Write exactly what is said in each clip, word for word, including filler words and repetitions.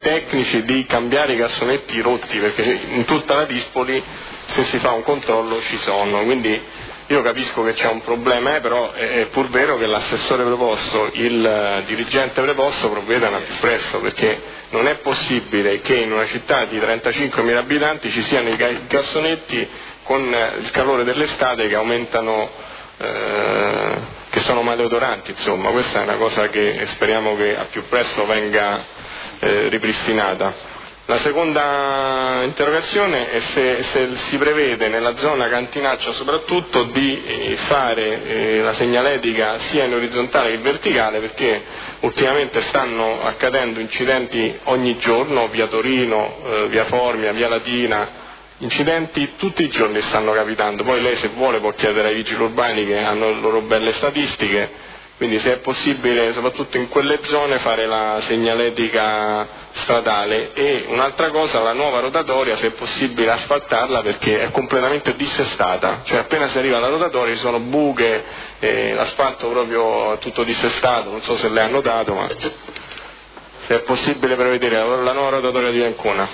tecnici di cambiare i cassonetti rotti, perché in tutta la Dispoli se si fa un controllo ci sono, quindi io capisco che c'è un problema, eh, però è pur vero che l'assessore preposto, il dirigente preposto provvedano al più presto, perché non è possibile che in una città di trentacinquemila abitanti ci siano i cassonetti con il calore dell'estate che aumentano, eh, che sono maleodoranti, insomma. Questa è una cosa che speriamo che al più presto venga eh, ripristinata. La seconda interrogazione è se, se si prevede nella zona Cantinaccia soprattutto di eh, fare eh, la segnaletica sia in orizzontale che in verticale, perché ultimamente stanno accadendo incidenti ogni giorno, via Torino, eh, via Formia, via Latina, incidenti tutti i giorni stanno capitando. Poi lei, se vuole, può chiedere ai vigili urbani che hanno le loro belle statistiche. Quindi se è possibile, soprattutto in quelle zone, fare la segnaletica stradale. E un'altra cosa, la nuova rotatoria, se è possibile asfaltarla, perché è completamente dissestata, cioè appena si arriva alla rotatoria ci sono buche, eh, l'asfalto proprio tutto dissestato, non so se lei ha notato, ma se è possibile prevedere la nuova rotatoria di Ancona.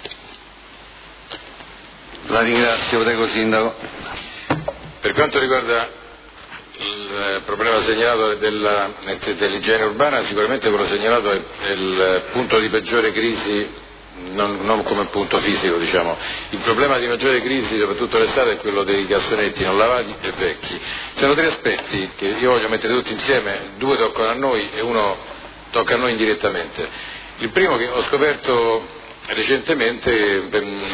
La ringrazio, prego Sindaco. Per quanto riguarda il problema segnalato della, dell'igiene urbana, sicuramente quello segnalato è il punto di peggiore crisi, non, non come punto fisico, diciamo. Il problema di maggiore crisi, soprattutto l'estate, è quello dei cassonetti non lavati e vecchi. Ci sono tre aspetti che io voglio mettere tutti insieme, due toccano a noi e uno tocca a noi indirettamente. Il primo, che ho scoperto recentemente,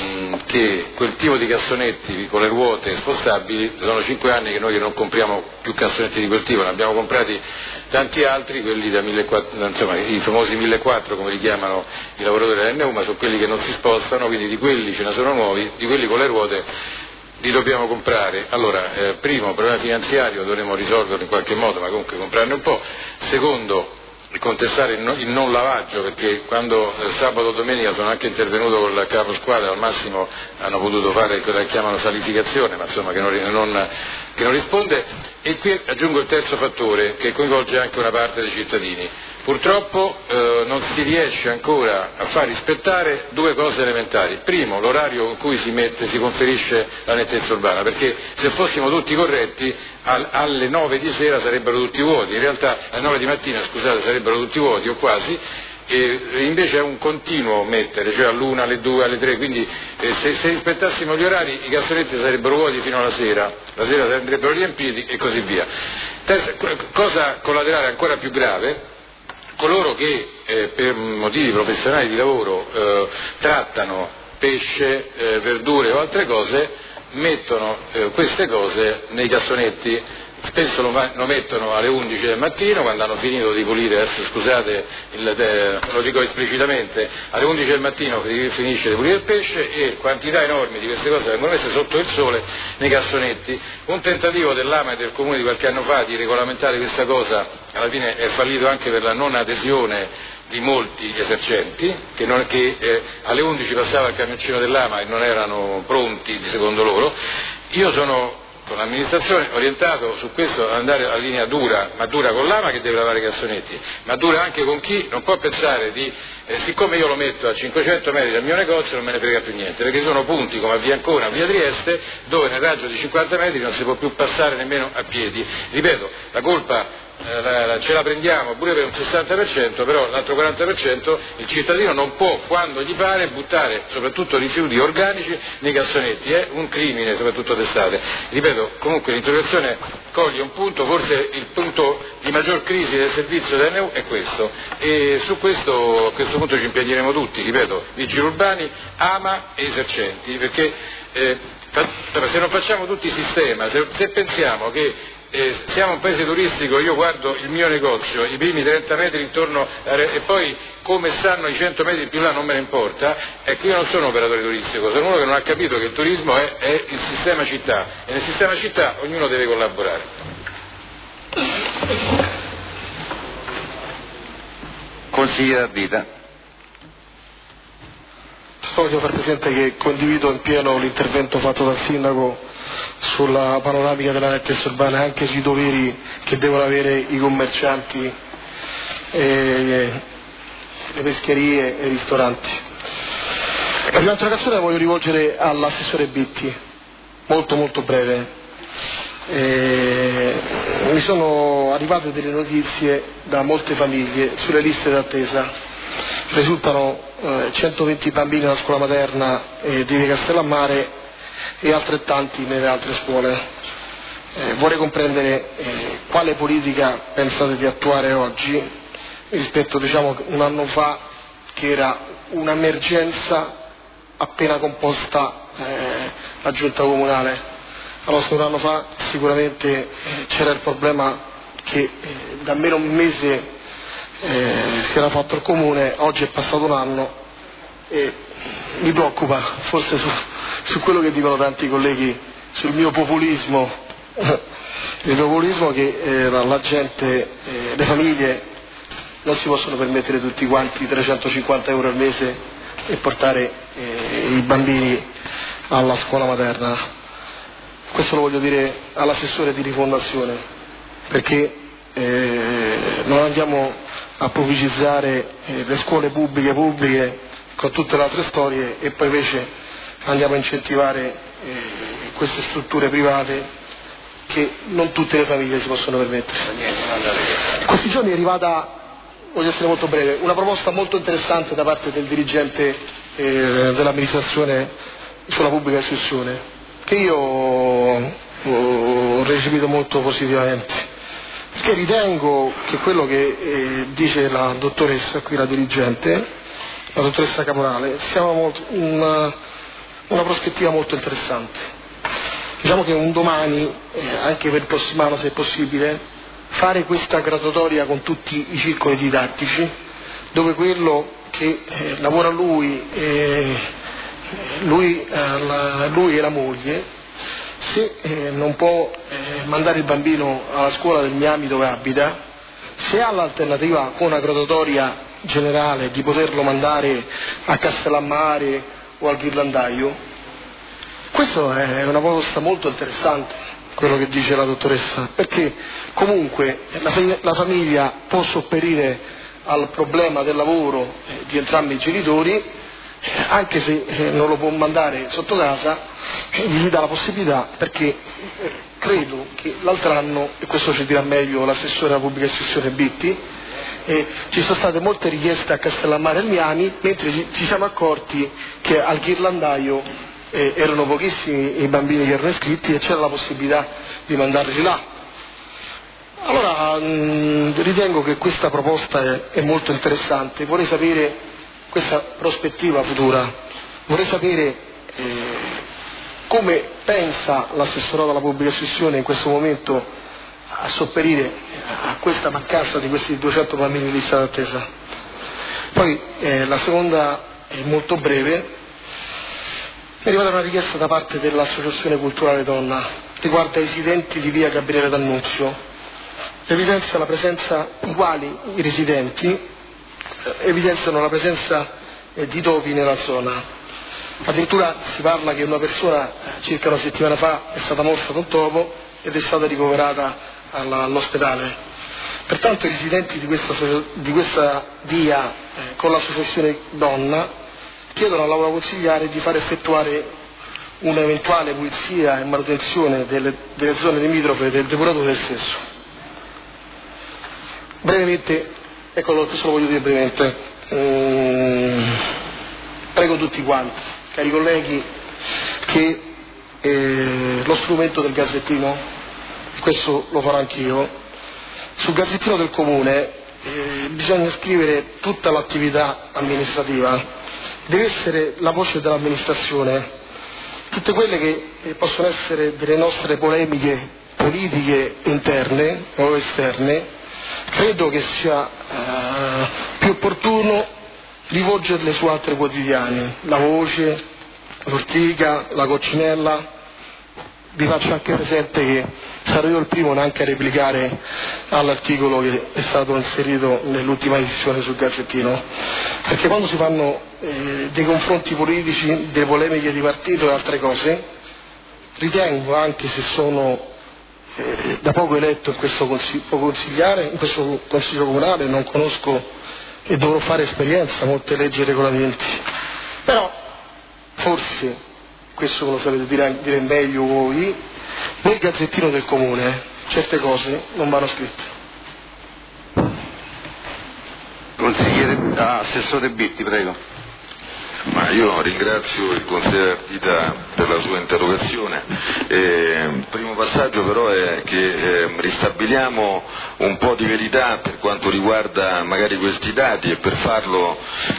che quel tipo di cassonetti con le ruote spostabili, sono cinque anni che noi non compriamo più cassonetti di quel tipo, ne abbiamo comprati tanti altri, quelli da millequattrocento, insomma i famosi millequattrocento come li chiamano i lavoratori dell'N U, ma sono quelli che non si spostano, quindi di quelli ce ne sono nuovi, di quelli con le ruote li dobbiamo comprare. Allora, eh, primo, problema finanziario, dovremo risolverlo in qualche modo, ma comunque comprarne un po'. Secondo, contestare il non lavaggio, perché quando eh, sabato o domenica sono anche intervenuto con il capo squadra, al massimo hanno potuto fare quella che chiamano salificazione, ma insomma che non, non, che non risponde. E qui aggiungo il terzo fattore, che coinvolge anche una parte dei cittadini. Purtroppo eh, non si riesce ancora a far rispettare due cose elementari. Primo, l'orario in cui si, mette, si conferisce la nettezza urbana, perché se fossimo tutti corretti al, alle nove di sera sarebbero tutti vuoti, in realtà alle nove di mattina, scusate, sarebbero tutti vuoti o quasi, e invece è un continuo mettere, cioè all'una, alle due, alle tre, quindi eh, se, se rispettassimo gli orari i cassonetti sarebbero vuoti fino alla sera, la sera andrebbero riempiti e così via. Terza, cosa collaterale ancora più grave, coloro che eh, per motivi professionali di lavoro eh, trattano pesce, eh, verdure o altre cose, mettono eh, queste cose nei cassonetti. Spesso lo, lo mettono alle undici del mattino, quando hanno finito di pulire, adesso scusate, il, eh, lo dico esplicitamente, alle undici del mattino finisce di pulire il pesce e quantità enormi di queste cose vengono messe sotto il sole nei cassonetti. Un tentativo dell'A M A e del Comune di qualche anno fa di regolamentare questa cosa alla fine è fallito anche per la non adesione di molti esercenti, che, non, che eh, alle undici passava il camioncino dell'A M A e non erano pronti secondo loro. Io sono con l'amministrazione orientato su questo ad andare a linea dura, ma dura con l'A M A che deve lavare i cassonetti, ma dura anche con chi non può pensare di, eh, siccome io lo metto a cinquecento metri dal mio negozio non me ne frega più niente, perché ci sono punti come a Via Ancona, a Via Trieste, dove nel raggio di cinquanta metri non si può più passare nemmeno a piedi. Ripeto, la colpa eh, la, la, ce la prendiamo pure per un sessanta per cento, però l'altro quaranta per cento il cittadino non può, quando gli pare, buttare soprattutto rifiuti organici nei cassonetti, è un crimine, soprattutto d'estate. Ripeto, comunque l'interrogazione coglie un punto, forse il punto di maggior crisi del servizio dell'N U è questo, e su questo a questo punto ci impegneremo tutti, ripeto, vigili urbani, A M A e esercenti, perché eh, se non facciamo tutti sistema, se, se pensiamo che Eh, siamo un paese turistico, io guardo il mio negozio, i primi trenta metri intorno e poi come stanno i cento metri più là non me ne importa, ecco, io non sono un operatore turistico, sono uno che non ha capito che il turismo è, è il sistema città e nel sistema città ognuno deve collaborare. Consigliere Ardita. Voglio far presente che condivido in pieno l'intervento fatto dal Sindaco sulla panoramica della nettezza urbana e anche sui doveri che devono avere i commercianti e le pescherie e i ristoranti. La prima interrogazione la voglio rivolgere all'assessore Bitti, molto molto breve. Eh, mi sono arrivate delle notizie da molte famiglie sulle liste d'attesa. Risultano eh, centoventi bambini nella scuola materna eh, di Via Castellammare e altrettanti nelle altre scuole. Eh, vorrei comprendere eh, quale politica pensate di attuare oggi rispetto, diciamo, un anno fa, che era un'emergenza appena composta eh, la giunta comunale. Allora, se un anno fa sicuramente eh, c'era il problema che eh, da almeno un mese eh, si era fatto il comune, oggi è passato un anno e mi preoccupa forse su, su quello che dicono tanti colleghi sul mio populismo, il populismo che eh, la gente, eh, le famiglie non si possono permettere tutti quanti trecentocinquanta euro al mese e portare eh, i bambini alla scuola materna. Questo lo voglio dire all'assessore di rifondazione, perché eh, non andiamo a pubblicizzare eh, le scuole pubbliche pubbliche con tutte le altre storie e poi invece andiamo a incentivare eh, queste strutture private che non tutte le famiglie si possono permettere. In questi giorni è arrivata, voglio essere molto breve, una proposta molto interessante da parte del dirigente eh, dell'amministrazione sulla pubblica istruzione, che io ho recepito molto positivamente, perché ritengo che quello che eh, dice la dottoressa qui, la dirigente, la dottoressa Caporale, sia una, una prospettiva molto interessante. Diciamo che un domani, eh, anche per il prossimo anno se è possibile, fare questa graduatoria con tutti i circoli didattici, dove quello che eh, lavora lui eh, Lui, eh, la, lui e la moglie, se eh, non può eh, mandare il bambino alla scuola del Miami dove abita, se ha l'alternativa con una graduatoria generale di poterlo mandare a Castellammare o al Ghirlandaio, questo è una proposta molto interessante, quello che dice la dottoressa, perché comunque la, la famiglia può sopperire al problema del lavoro eh, di entrambi i genitori, anche se eh, non lo può mandare sotto casa, eh, gli dà la possibilità, perché eh, credo che l'altro anno, e questo ci dirà meglio l'assessore alla pubblica istruzione Bitti, eh, ci sono state molte richieste a Castellammare e al Miami, mentre ci, ci siamo accorti che al Ghirlandaio eh, erano pochissimi i bambini che erano iscritti e c'era la possibilità di mandarli là. Allora mh, ritengo che questa proposta è, è molto interessante. Vorrei sapere questa prospettiva futura, vorrei sapere eh, come pensa l'assessorato alla pubblica istruzione in questo momento a sopperire a questa mancanza di questi duecento bambini in lista d'attesa. Poi eh, la seconda è molto breve, è arrivata una richiesta da parte dell'Associazione Culturale Donna, riguarda i residenti di via Gabriele D'Annunzio, evidenzia la presenza, i quali i residenti evidenziano la presenza eh, di topi nella zona. Addirittura si parla che una persona circa una settimana fa è stata morsa da un topo ed è stata ricoverata alla, all'ospedale. Pertanto i residenti di questa, di questa via eh, con l'associazione Donna chiedono all'aula consigliare di far effettuare un'eventuale pulizia e manutenzione delle, delle zone limitrofe del depuratore del stesso. Brevemente, ecco, questo lo voglio dire brevemente. Mm, prego tutti quanti, cari colleghi, che eh, lo strumento del Gazzettino, questo lo farò anch'io, sul Gazzettino del Comune eh, bisogna scrivere tutta l'attività amministrativa, deve essere la voce dell'amministrazione, tutte quelle che eh, possono essere delle nostre polemiche politiche interne o esterne. Credo che sia eh, più opportuno rivolgerle su altri quotidiani, La Voce, L'Ortica, La Coccinella. Vi faccio anche presente che sarò io il primo neanche a replicare all'articolo che è stato inserito nell'ultima edizione sul Gazzettino, perché quando si fanno eh, dei confronti politici, delle polemiche di partito e altre cose, ritengo, anche se sono Eh, da poco eletto in questo consiglio, consigliare, in questo consiglio comunale, non conosco e dovrò fare esperienza, molte leggi e regolamenti. Però, forse, questo lo sapete dire, dire meglio voi, nel Gazzettino del Comune certe cose non vanno scritte. Consigliere, ah, Assessore Bitti, prego. Ma io ringrazio il consigliere Ardita per la sua interrogazione. Eh, il primo passaggio però è che eh, ristabiliamo un po' di verità per quanto riguarda magari questi dati, e per farlo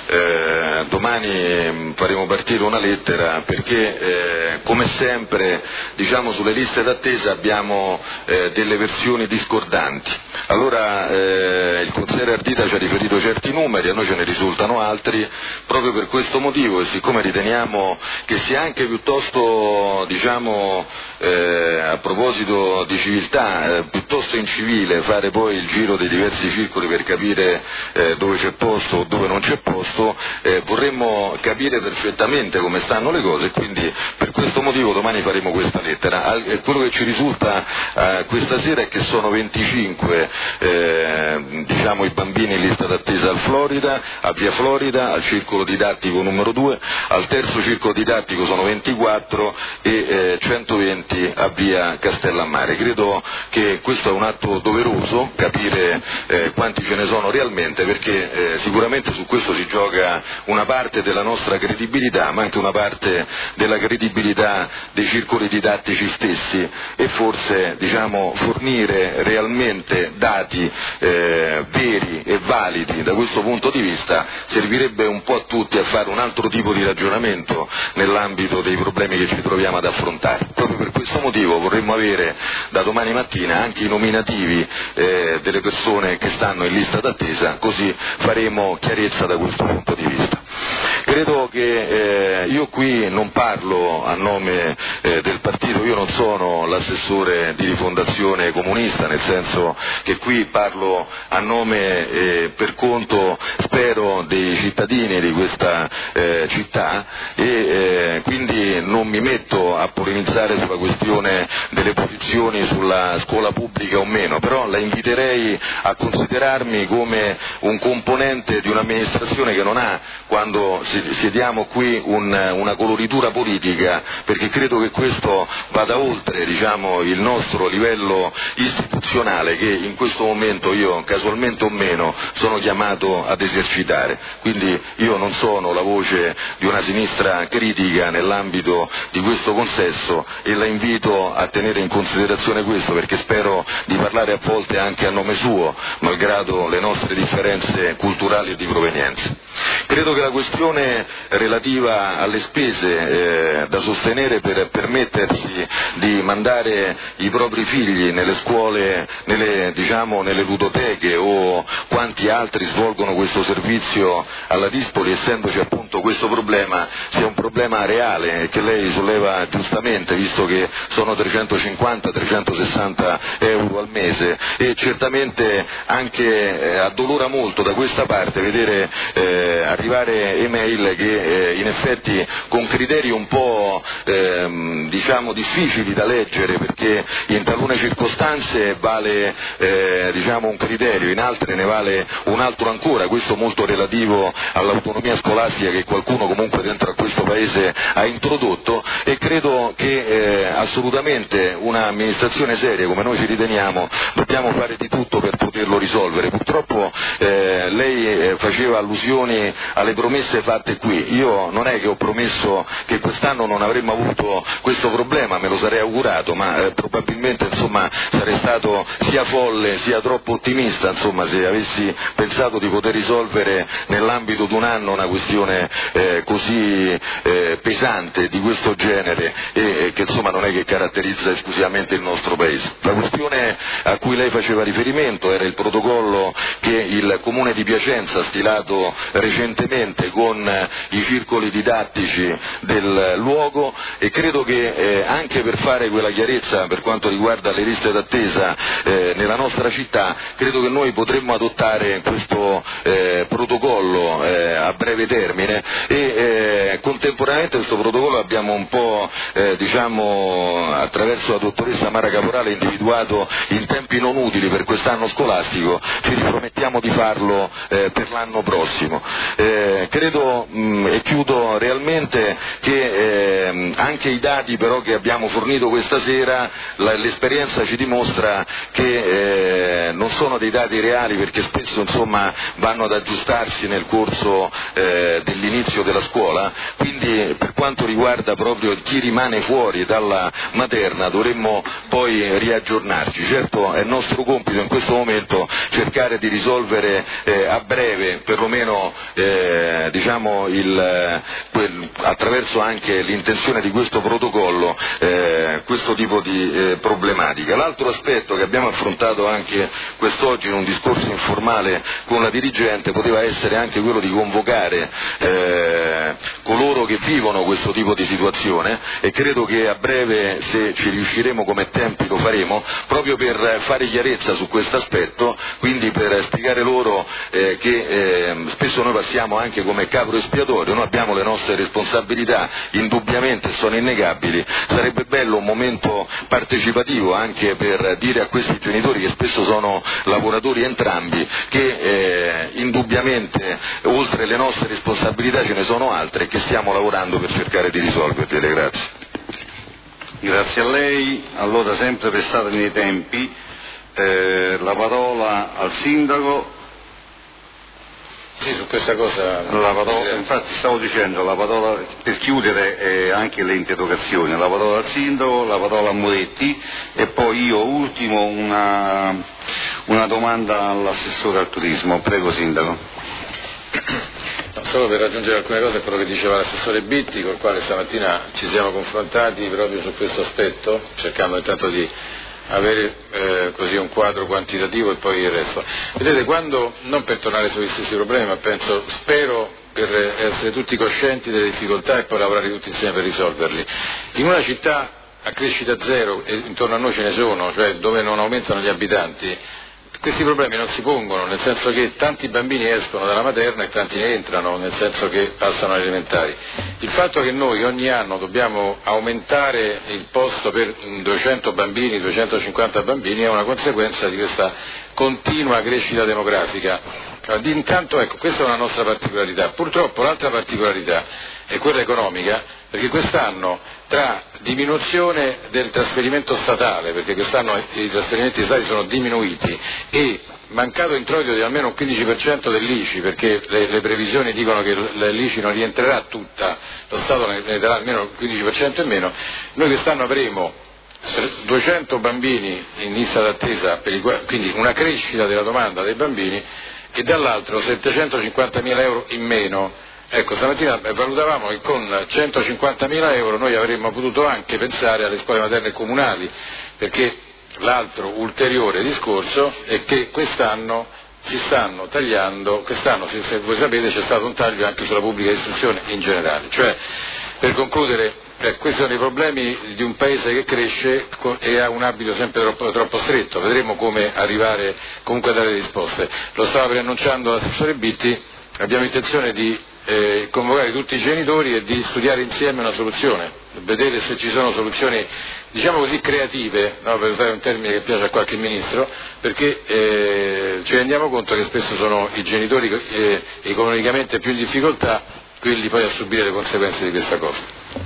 eh, domani faremo partire una lettera, perché eh, come sempre diciamo sulle liste d'attesa abbiamo eh, delle versioni discordanti. Allora eh, il consigliere Ardita ci ha riferito certi numeri, a noi ce ne risultano altri, proprio per questo motivo, e siccome riteniamo che sia anche piuttosto, diciamo, eh, a proposito di civiltà, eh, piuttosto incivile fare poi il giro dei diversi circoli per capire eh, dove c'è posto o dove non c'è posto, eh, vorremmo capire perfettamente come stanno le cose, e quindi per questo motivo domani faremo questa lettera. Al, quello che ci risulta eh, questa sera è che sono venticinque eh, diciamo, i bambini in lista d'attesa al Florida, a Via Florida, al circolo didattico numero due, al terzo circolo didattico sono ventiquattro e eh, centoventi a Via Castellammare. Credo che questo è un atto doveroso, capire eh, quanti ce ne sono realmente, perché eh, sicuramente su questo si gioca una parte della nostra credibilità, ma anche una parte della credibilità dei circoli didattici stessi, e forse diciamo, fornire realmente dati eh, veri e validi da questo punto di vista servirebbe un po' a tutti a fare un altro tipo di ragionamento nell'ambito dei problemi che ci troviamo ad affrontare. Proprio per questo motivo vorremmo avere da domani mattina anche i nominativi eh, delle persone che stanno in lista d'attesa, così faremo chiarezza da questo punto di vista. Credo che eh, io qui non parlo a nome eh, del partito, io non sono l'assessore di Rifondazione Comunista, nel senso che qui parlo a nome e per conto, spero, dei cittadini di questa eh, città, e eh, quindi non mi metto a polemizzare sulla questione delle posizioni sulla scuola pubblica o meno, però la inviterei a considerarmi come un componente di un'amministrazione che non ha, quando siediamo qui, un, una coloritura politica, perché credo che questo vada oltre diciamo, il nostro livello istituzionale, che in questo momento io, casualmente o meno, sono chiamato ad esercitare. Quindi io non sono la voce di una sinistra critica nell'ambito di questo consesso, e la invito a tenere in considerazione questo, perché spero di parlare a volte anche a nome suo, malgrado le nostre differenze culturali e di provenienza. Credo che la questione relativa alle spese eh, da sostenere per permettersi di mandare i propri figli nelle scuole, nelle, diciamo, nelle ludoteche, o quanti altri svolgono questo servizio alla Dispoli, essendoci appunto questo problema, sia un problema reale e che lei solleva giustamente, visto che sono trecentocinquanta trecentosessanta euro al mese, e certamente anche eh, addolora molto da questa parte vedere eh, arrivare email che eh, in effetti con criteri un po' ehm, diciamo difficili da leggere, perché in talune circostanze vale eh, diciamo un criterio, in altre ne vale un altro ancora, questo molto relativo all'autonomia scolastica che qualcuno comunque dentro a questo paese ha introdotto, e credo che eh, assolutamente un'amministrazione seria come noi ci riteniamo dobbiamo fare di tutto per poterlo risolvere. Purtroppo eh, lei eh, faceva allusioni alle promesse fatte qui, io non è che ho promesso che quest'anno non avremmo avuto questo problema, me lo sarei augurato, ma eh, probabilmente insomma sarei stato sia folle sia troppo ottimista insomma se avessi pensato di poter risolvere nell'ambito di un anno una questione eh, così eh, pesante di questo genere, e eh, che insomma non è che caratterizza esclusivamente il nostro paese. La questione a cui lei faceva riferimento era il protocollo che il Comune di Piacenza ha stilato recentemente con i circoli didattici didattici del luogo, e credo che eh, anche per fare quella chiarezza per quanto riguarda le liste d'attesa eh, nella nostra città, credo che noi potremmo adottare questo eh, protocollo eh, a breve termine, e eh, contemporaneamente questo protocollo abbiamo un po' eh, diciamo attraverso la dottoressa Mara Caporale individuato in tempi non utili per quest'anno scolastico, ci ripromettiamo di farlo eh, per l'anno prossimo. Eh, credo mh, e chiudo realmente che eh, anche i dati però che abbiamo fornito questa sera, la, l'esperienza ci dimostra che eh, non sono dei dati reali, perché spesso insomma vanno ad aggiustarsi nel corso eh, dell'inizio della scuola, quindi per quanto riguarda proprio chi rimane fuori dalla materna dovremmo poi riaggiornarci. Certo è nostro compito in questo momento cercare di risolvere eh, a breve, perlomeno eh, diciamo il, quel, attraverso anche l'intenzione di questo protocollo, eh, questo tipo di eh, problematica. L'altro aspetto che abbiamo affrontato anche quest'oggi in un discorso informale con la dirigente poteva essere anche quello di convocare eh, coloro che vivono questo tipo di situazione, e credo che a breve, se ci riusciremo come tempi, lo faremo proprio per fare chiarezza su questo aspetto, quindi per spiegare loro eh, che eh, spesso noi passiamo anche come capro espiatorio, noi abbiamo le nostre responsabilità, indubbiamente sono innegabili, sarebbe bello un momento partecipativo anche per dire a questi genitori, che spesso sono lavoratori entrambi, che eh, indubbiamente oltre le nostre responsabilità ce ne sono altre e che stiamo lavorando per cercare di risolverle. Grazie. Grazie a lei. Allora, sempre per stare nei tempi, eh, la parola al sindaco. Sì, su questa cosa. La parola, infatti stavo dicendo, la parola per chiudere eh, anche le interrogazioni, la parola al sindaco, la parola a Moretti, e poi io ultimo una, una domanda all'assessore al turismo. Prego, sindaco. No, solo per raggiungere alcune cose a quello che diceva l'assessore Bitti, con il quale stamattina ci siamo confrontati proprio su questo aspetto, cercando intanto di avere eh, così un quadro quantitativo e poi il resto. Vedete, quando, non per tornare sugli stessi problemi, ma penso, spero per essere tutti coscienti delle difficoltà e poi lavorare tutti insieme per risolverli. In una città a crescita zero, e intorno a noi ce ne sono, cioè dove non aumentano gli abitanti, questi problemi non si pongono, nel senso che tanti bambini escono dalla materna e tanti ne entrano, nel senso che passano alle elementari. Il fatto che noi ogni anno dobbiamo aumentare il posto per duecento bambini, duecentocinquanta bambini, è una conseguenza di questa continua crescita demografica. Intanto, ecco, questa è una nostra particolarità. Purtroppo l'altra particolarità è quella economica, perché quest'anno tra diminuzione del trasferimento statale, perché quest'anno i trasferimenti statali sono diminuiti, e mancato introito di almeno un quindici per cento dell'I C I, perché le, le previsioni dicono che l'I C I non rientrerà tutta, lo Stato ne, ne darà almeno il quindici per cento in meno, noi quest'anno avremo duecento bambini in lista d'attesa, per i, quindi una crescita della domanda dei bambini, e dall'altro settecentocinquantamila euro in meno. Ecco, stamattina valutavamo che con centocinquantamila euro noi avremmo potuto anche pensare alle scuole materne comunali, perché l'altro ulteriore discorso è che quest'anno si stanno tagliando, quest'anno, se voi sapete, c'è stato un taglio anche sulla pubblica istruzione in generale. Cioè, per concludere, eh, questi sono i problemi di un paese che cresce e ha un abito sempre troppo, troppo stretto. Vedremo come arrivare comunque a dare risposte. Lo stava preannunciando l'assessore Bitti, abbiamo intenzione di eh, convocare tutti i genitori e di studiare insieme una soluzione, vedere se ci sono soluzioni, diciamo così, creative, no, per usare un termine che piace a qualche ministro, perché eh, ci rendiamo conto che spesso sono i genitori eh, economicamente più in difficoltà quelli poi a subire le conseguenze di questa cosa.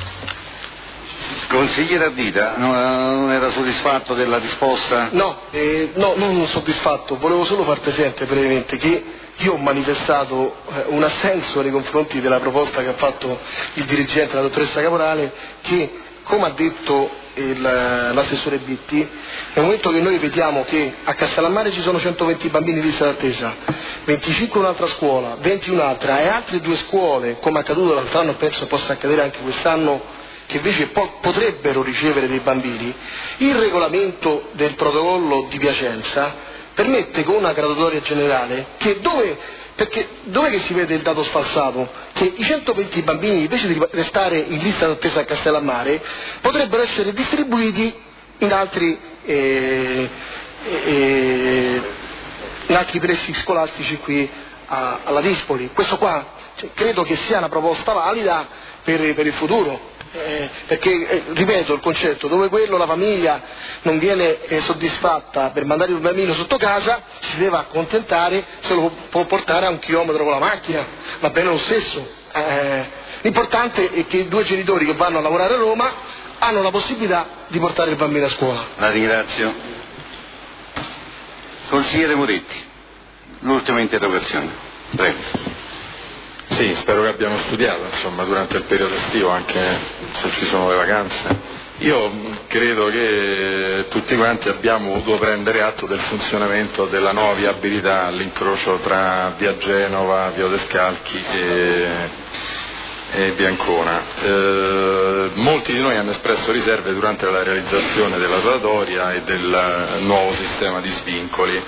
Consigliere Ardita, non era soddisfatto della risposta? No, eh, no, non soddisfatto, volevo solo far presente brevemente che io ho manifestato eh, un assenso nei confronti della proposta che ha fatto il dirigente, la dottoressa Caporale, che, come ha detto il, l'assessore Bitti, nel momento che noi vediamo che a Castellammare ci sono centoventi bambini in lista d'attesa, venticinque in un'altra scuola, venti in un'altra, e altre due scuole, come è accaduto l'altro anno, penso possa accadere anche quest'anno, che invece po- potrebbero ricevere dei bambini, il regolamento del protocollo di Piacenza permette con una graduatoria generale che dove, perché dove che si vede il dato sfalsato? Che i centoventi bambini invece di restare in lista d'attesa a Castellammare potrebbero essere distribuiti in altri, eh, eh, in altri pressi scolastici qui a, alla Dispoli. Questo qua cioè, credo che sia una proposta valida per, per il futuro. Eh, perché eh, ripeto il concetto dove quello la famiglia non viene eh, soddisfatta per mandare il bambino sotto casa si deve accontentare se lo può portare a un chilometro con la macchina, va bene lo stesso. Eh, l'importante è che i due genitori che vanno a lavorare a Roma hanno la possibilità di portare il bambino a scuola. La ringrazio. Consigliere Moretti, l'ultima interrogazione, prego. Sì, spero che abbiamo studiato, insomma, durante il periodo estivo, anche se ci sono le vacanze. Io credo che tutti quanti abbiamo voluto prendere atto del funzionamento della nuova viabilità all'incrocio tra via Genova, via Odescalchi e, e via Ancona. Eh, molti di noi hanno espresso riserve durante la realizzazione della sanatoria e del nuovo sistema di svincoli.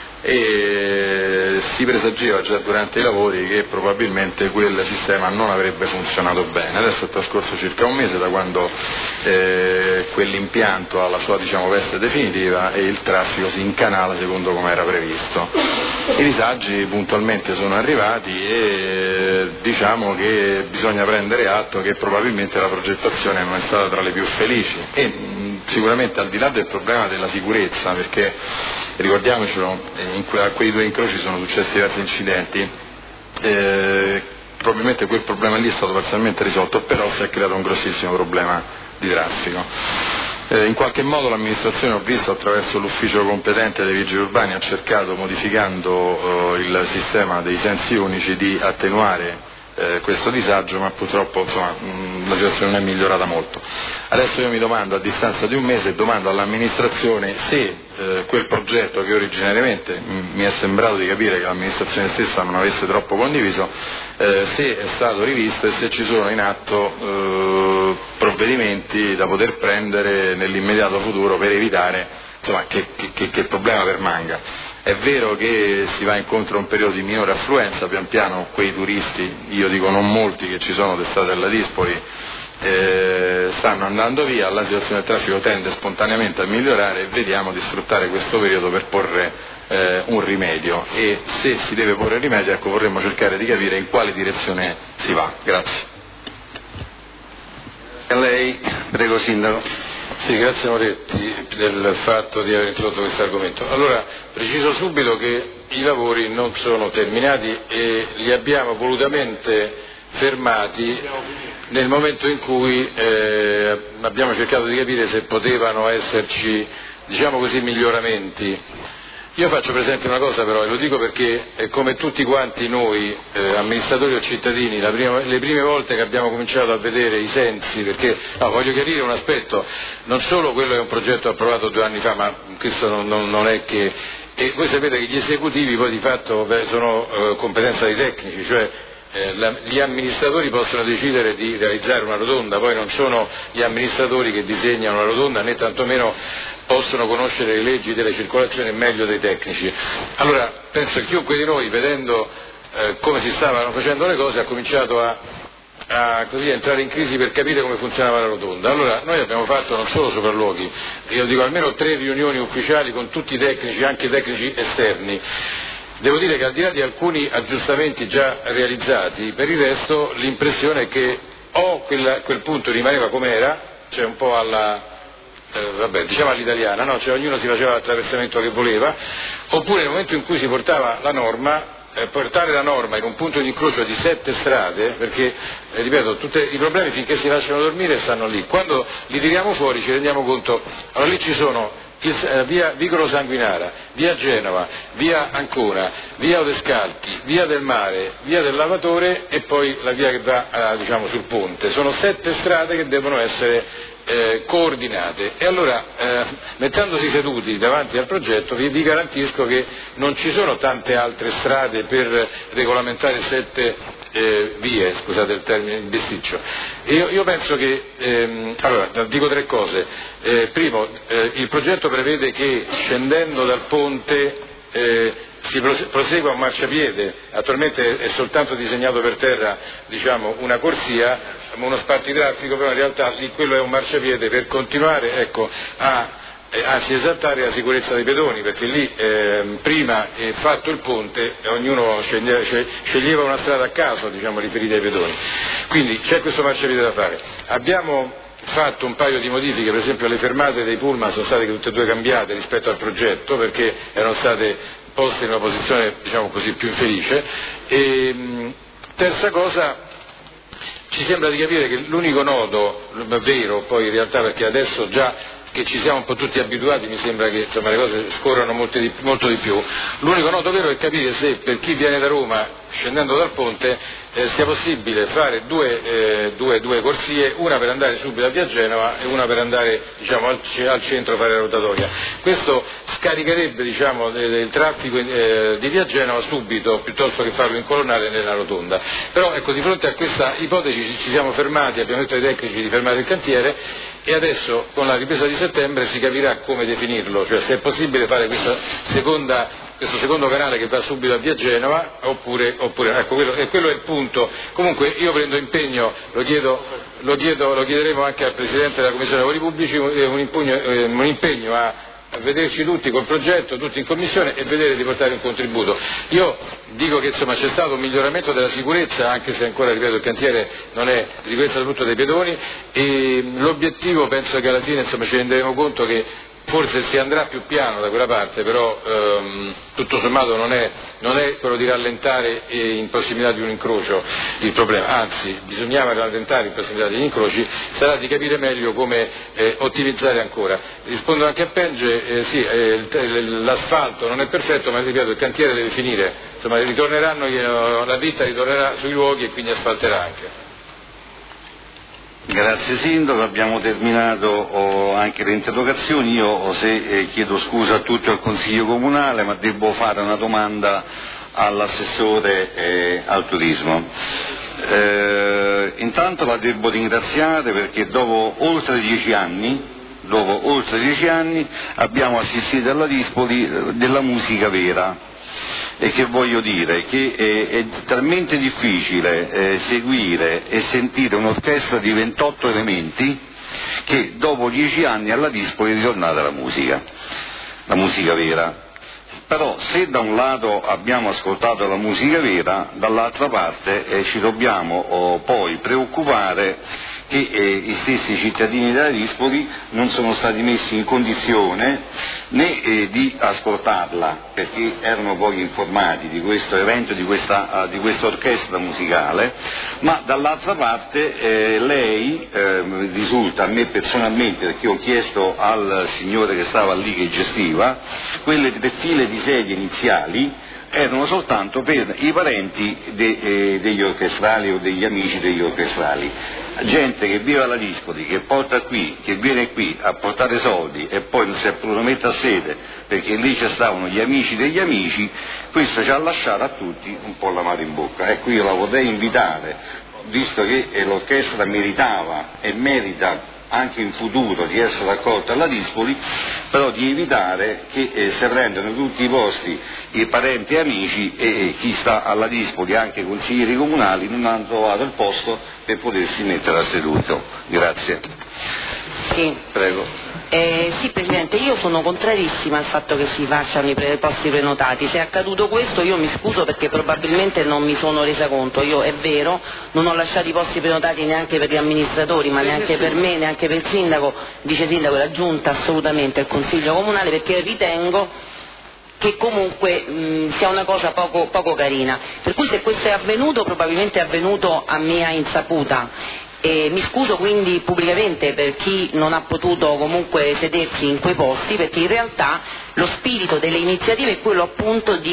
E si presagiva già durante i lavori che probabilmente quel sistema non avrebbe funzionato bene. Adesso è trascorso circa un mese da quando eh, quell'impianto ha la sua diciamo, veste definitiva e il traffico si incanala secondo come era previsto. I disagi puntualmente sono arrivati e diciamo che bisogna prendere atto che probabilmente la progettazione non è stata tra le più felici e mh, sicuramente al di là del problema della sicurezza, perché ricordiamocelo, in que- a quei due incroci sono successi diversi incidenti, eh, probabilmente quel problema lì è stato parzialmente risolto, però si è creato un grossissimo problema di traffico. Eh, in qualche modo l'amministrazione, ho visto attraverso l'ufficio competente dei vigili urbani, ha cercato, modificando eh, il sistema dei sensi unici, di attenuare Eh, questo disagio, ma purtroppo insomma, mh, la situazione non è migliorata molto. Adesso io mi domando, a distanza di un mese, domando all'amministrazione se eh, quel progetto che originariamente mh, mi è sembrato di capire che l'amministrazione stessa non avesse troppo condiviso, eh, se è stato rivisto e se ci sono in atto eh, provvedimenti da poter prendere nell'immediato futuro per evitare insomma, che, che, che il problema permanga. È vero che si va incontro a un periodo di minore affluenza, pian piano quei turisti, io dico non molti che ci sono d'estate alla Dispoli, eh, stanno andando via, la situazione del traffico tende spontaneamente a migliorare e vediamo di sfruttare questo periodo per porre eh, un rimedio e se si deve porre rimedio ecco, vorremmo cercare di capire in quale direzione si va. Grazie. A lei, prego Sindaco. Sì, grazie Moretti del fatto di aver introdotto questo argomento. Allora, preciso subito che i lavori non sono terminati e li abbiamo volutamente fermati nel momento in cui eh, abbiamo cercato di capire se potevano esserci, diciamo così, miglioramenti. Io faccio presente una cosa però, e lo dico perché eh, come tutti quanti noi, eh, amministratori o cittadini, la prima, le prime volte che abbiamo cominciato a vedere i sensi, perché no, voglio chiarire un aspetto, non solo quello è un progetto approvato due anni fa, ma questo non, non, non è che... E voi sapete che gli esecutivi poi di fatto beh, sono eh, competenza dei tecnici, cioè eh, la, gli amministratori possono decidere di realizzare una rotonda, poi non sono gli amministratori che disegnano una rotonda né tantomeno possono conoscere le leggi delle circolazioni meglio dei tecnici. Allora penso che chiunque di noi, vedendo eh, come si stavano facendo le cose, ha cominciato a, a così, entrare in crisi per capire come funzionava la rotonda. Allora noi abbiamo fatto non solo sopralluoghi, io dico almeno tre riunioni ufficiali con tutti i tecnici, anche tecnici esterni. Devo dire che al di là di alcuni aggiustamenti già realizzati, per il resto l'impressione è che o quella, quel punto rimaneva com'era, cioè un po' alla... Eh, vabbè, diciamo all'italiana, no? Cioè ognuno si faceva l'attraversamento che voleva, oppure nel momento in cui si portava la norma, eh, portare la norma in un punto di incrocio di sette strade, perché, eh, ripeto, tutti i problemi finché si lasciano dormire stanno lì, quando li tiriamo fuori ci rendiamo conto, allora lì ci sono il, eh, via Vicolo Sanguinara, via Genova, via Ancona, via Odescalchi, via del Mare, via del Lavatore e poi la via che va eh, diciamo, sul ponte, sono sette strade che devono essere Eh, coordinate e allora eh, mettendosi seduti davanti al progetto vi, vi garantisco che non ci sono tante altre strade per regolamentare sette eh, vie, scusate il termine, il bisticcio. Io, io penso che, ehm, allora dico tre cose, eh, primo, eh, il progetto prevede che scendendo dal ponte eh, si prosegua un marciapiede. Attualmente è soltanto disegnato per terra, diciamo, una corsia, uno spartitraffico, però in realtà lì quello è un marciapiede per continuare, ecco, a eh, anzi esaltare la sicurezza dei pedoni, perché lì eh, prima eh, fatto il ponte ognuno sceglieva, sceglieva una strada a caso, diciamo, riferita ai pedoni. Quindi c'è questo marciapiede da fare. Abbiamo fatto un paio di modifiche, per esempio le fermate dei pullman sono state tutte e due cambiate rispetto al progetto, perché erano state poste in una posizione, diciamo così, più infelice. E mh, terza cosa, ci sembra di capire che l'unico nodo vero, poi in realtà, perché adesso già che ci siamo un po' tutti abituati, mi sembra che insomma, le cose scorrano molto di, molto di più, l'unico nodo vero è capire se per chi viene da Roma scendendo dal ponte eh, sia possibile fare due, eh, due, due corsie, una per andare subito a Via Genova e una per andare, diciamo, al, al centro, fare la rotatoria. Questo scaricherebbe, diciamo, il traffico eh, di Via Genova subito, piuttosto che farlo incolonnare nella rotonda. Però ecco, di fronte a questa ipotesi ci siamo fermati, abbiamo detto ai tecnici di fermare il cantiere, e adesso con la ripresa di settembre si capirà come definirlo, cioè se è possibile fare questa seconda, questo secondo canale che va subito a Via Genova oppure, oppure ecco, quello, e quello è il punto. Comunque io prendo impegno, lo chiedo, lo chiedo, lo chiederemo anche al Presidente della Commissione Lavori Pubblici, un, impugno, un impegno a a vederci tutti col progetto, tutti in commissione, e vedere di portare un contributo. Io dico che insomma c'è stato un miglioramento della sicurezza, anche se ancora, ripeto, il cantiere non è di sicurezza soprattutto dei pedoni, e l'obiettivo, penso che alla fine insomma ci renderemo conto che forse si andrà più piano da quella parte, però ehm, tutto sommato non è, non è quello di rallentare in prossimità di un incrocio il problema, anzi bisognava rallentare in prossimità degli incroci, sarà di capire meglio come eh, ottimizzare ancora. Rispondo anche a Penge, eh, sì, eh, l'asfalto non è perfetto, ma ripeto, il cantiere deve finire, insomma ritorneranno, la ditta ritornerà sui luoghi e quindi asfalterà anche. Grazie Sindaco, abbiamo terminato oh, anche le interrogazioni. Io se eh, chiedo scusa a tutto il Consiglio Comunale, ma devo fare una domanda all'assessore eh, al turismo. Eh, intanto la devo ringraziare perché dopo oltre dieci anni, dopo oltre dieci anni abbiamo assistito alla Dispoli della musica vera. E che voglio dire? Che è, è talmente difficile eh, seguire e sentire un'orchestra di ventotto elementi che dopo dieci anni alla Dispoli è ritornata la musica, la musica vera. Però se da un lato abbiamo ascoltato la musica vera, dall'altra parte eh, ci dobbiamo oh, poi preoccupare che eh, i stessi cittadini della Dispoli non sono stati messi in condizione né eh, di ascoltarla, perché erano pochi informati di questo evento, di questa, uh, di questa orchestra musicale, ma dall'altra parte eh, lei eh, risulta a me personalmente, perché ho chiesto al signore che stava lì, che gestiva, quelle tre file di sedie iniziali erano soltanto per i parenti de, eh, degli orchestrali o degli amici degli orchestrali. Gente che vive alla Dispoli, che porta qui, che viene qui a portare soldi e poi non si è potuto mettere a sede perché lì ci stavano gli amici degli amici, questo ci ha lasciato a tutti un po' l'amaro in bocca. Ecco, io la vorrei invitare, visto che eh, l'orchestra meritava e merita anche in futuro di essere accolta alla Dispoli, però di evitare che eh, si prendono tutti i posti i parenti e amici e, e chi sta alla Dispoli, anche i consiglieri comunali, non hanno trovato il posto per potersi mettere a seduto. Grazie. Sì. Prego. Eh, sì Presidente, io sono contrarissima al fatto che si facciano i pre- posti prenotati. Se è accaduto questo io mi scuso perché probabilmente non mi sono resa conto. Io, è vero, non ho lasciato i posti prenotati neanche per gli amministratori, ma neanche per me, neanche per il sindaco, vice sindaco, la giunta, assolutamente, il consiglio comunale, perché ritengo che comunque mh, sia una cosa poco, poco carina. Per cui se questo è avvenuto, probabilmente è avvenuto a mia insaputa. E mi scuso quindi pubblicamente per chi non ha potuto comunque sedersi in quei posti, perché in realtà lo spirito delle iniziative è quello appunto di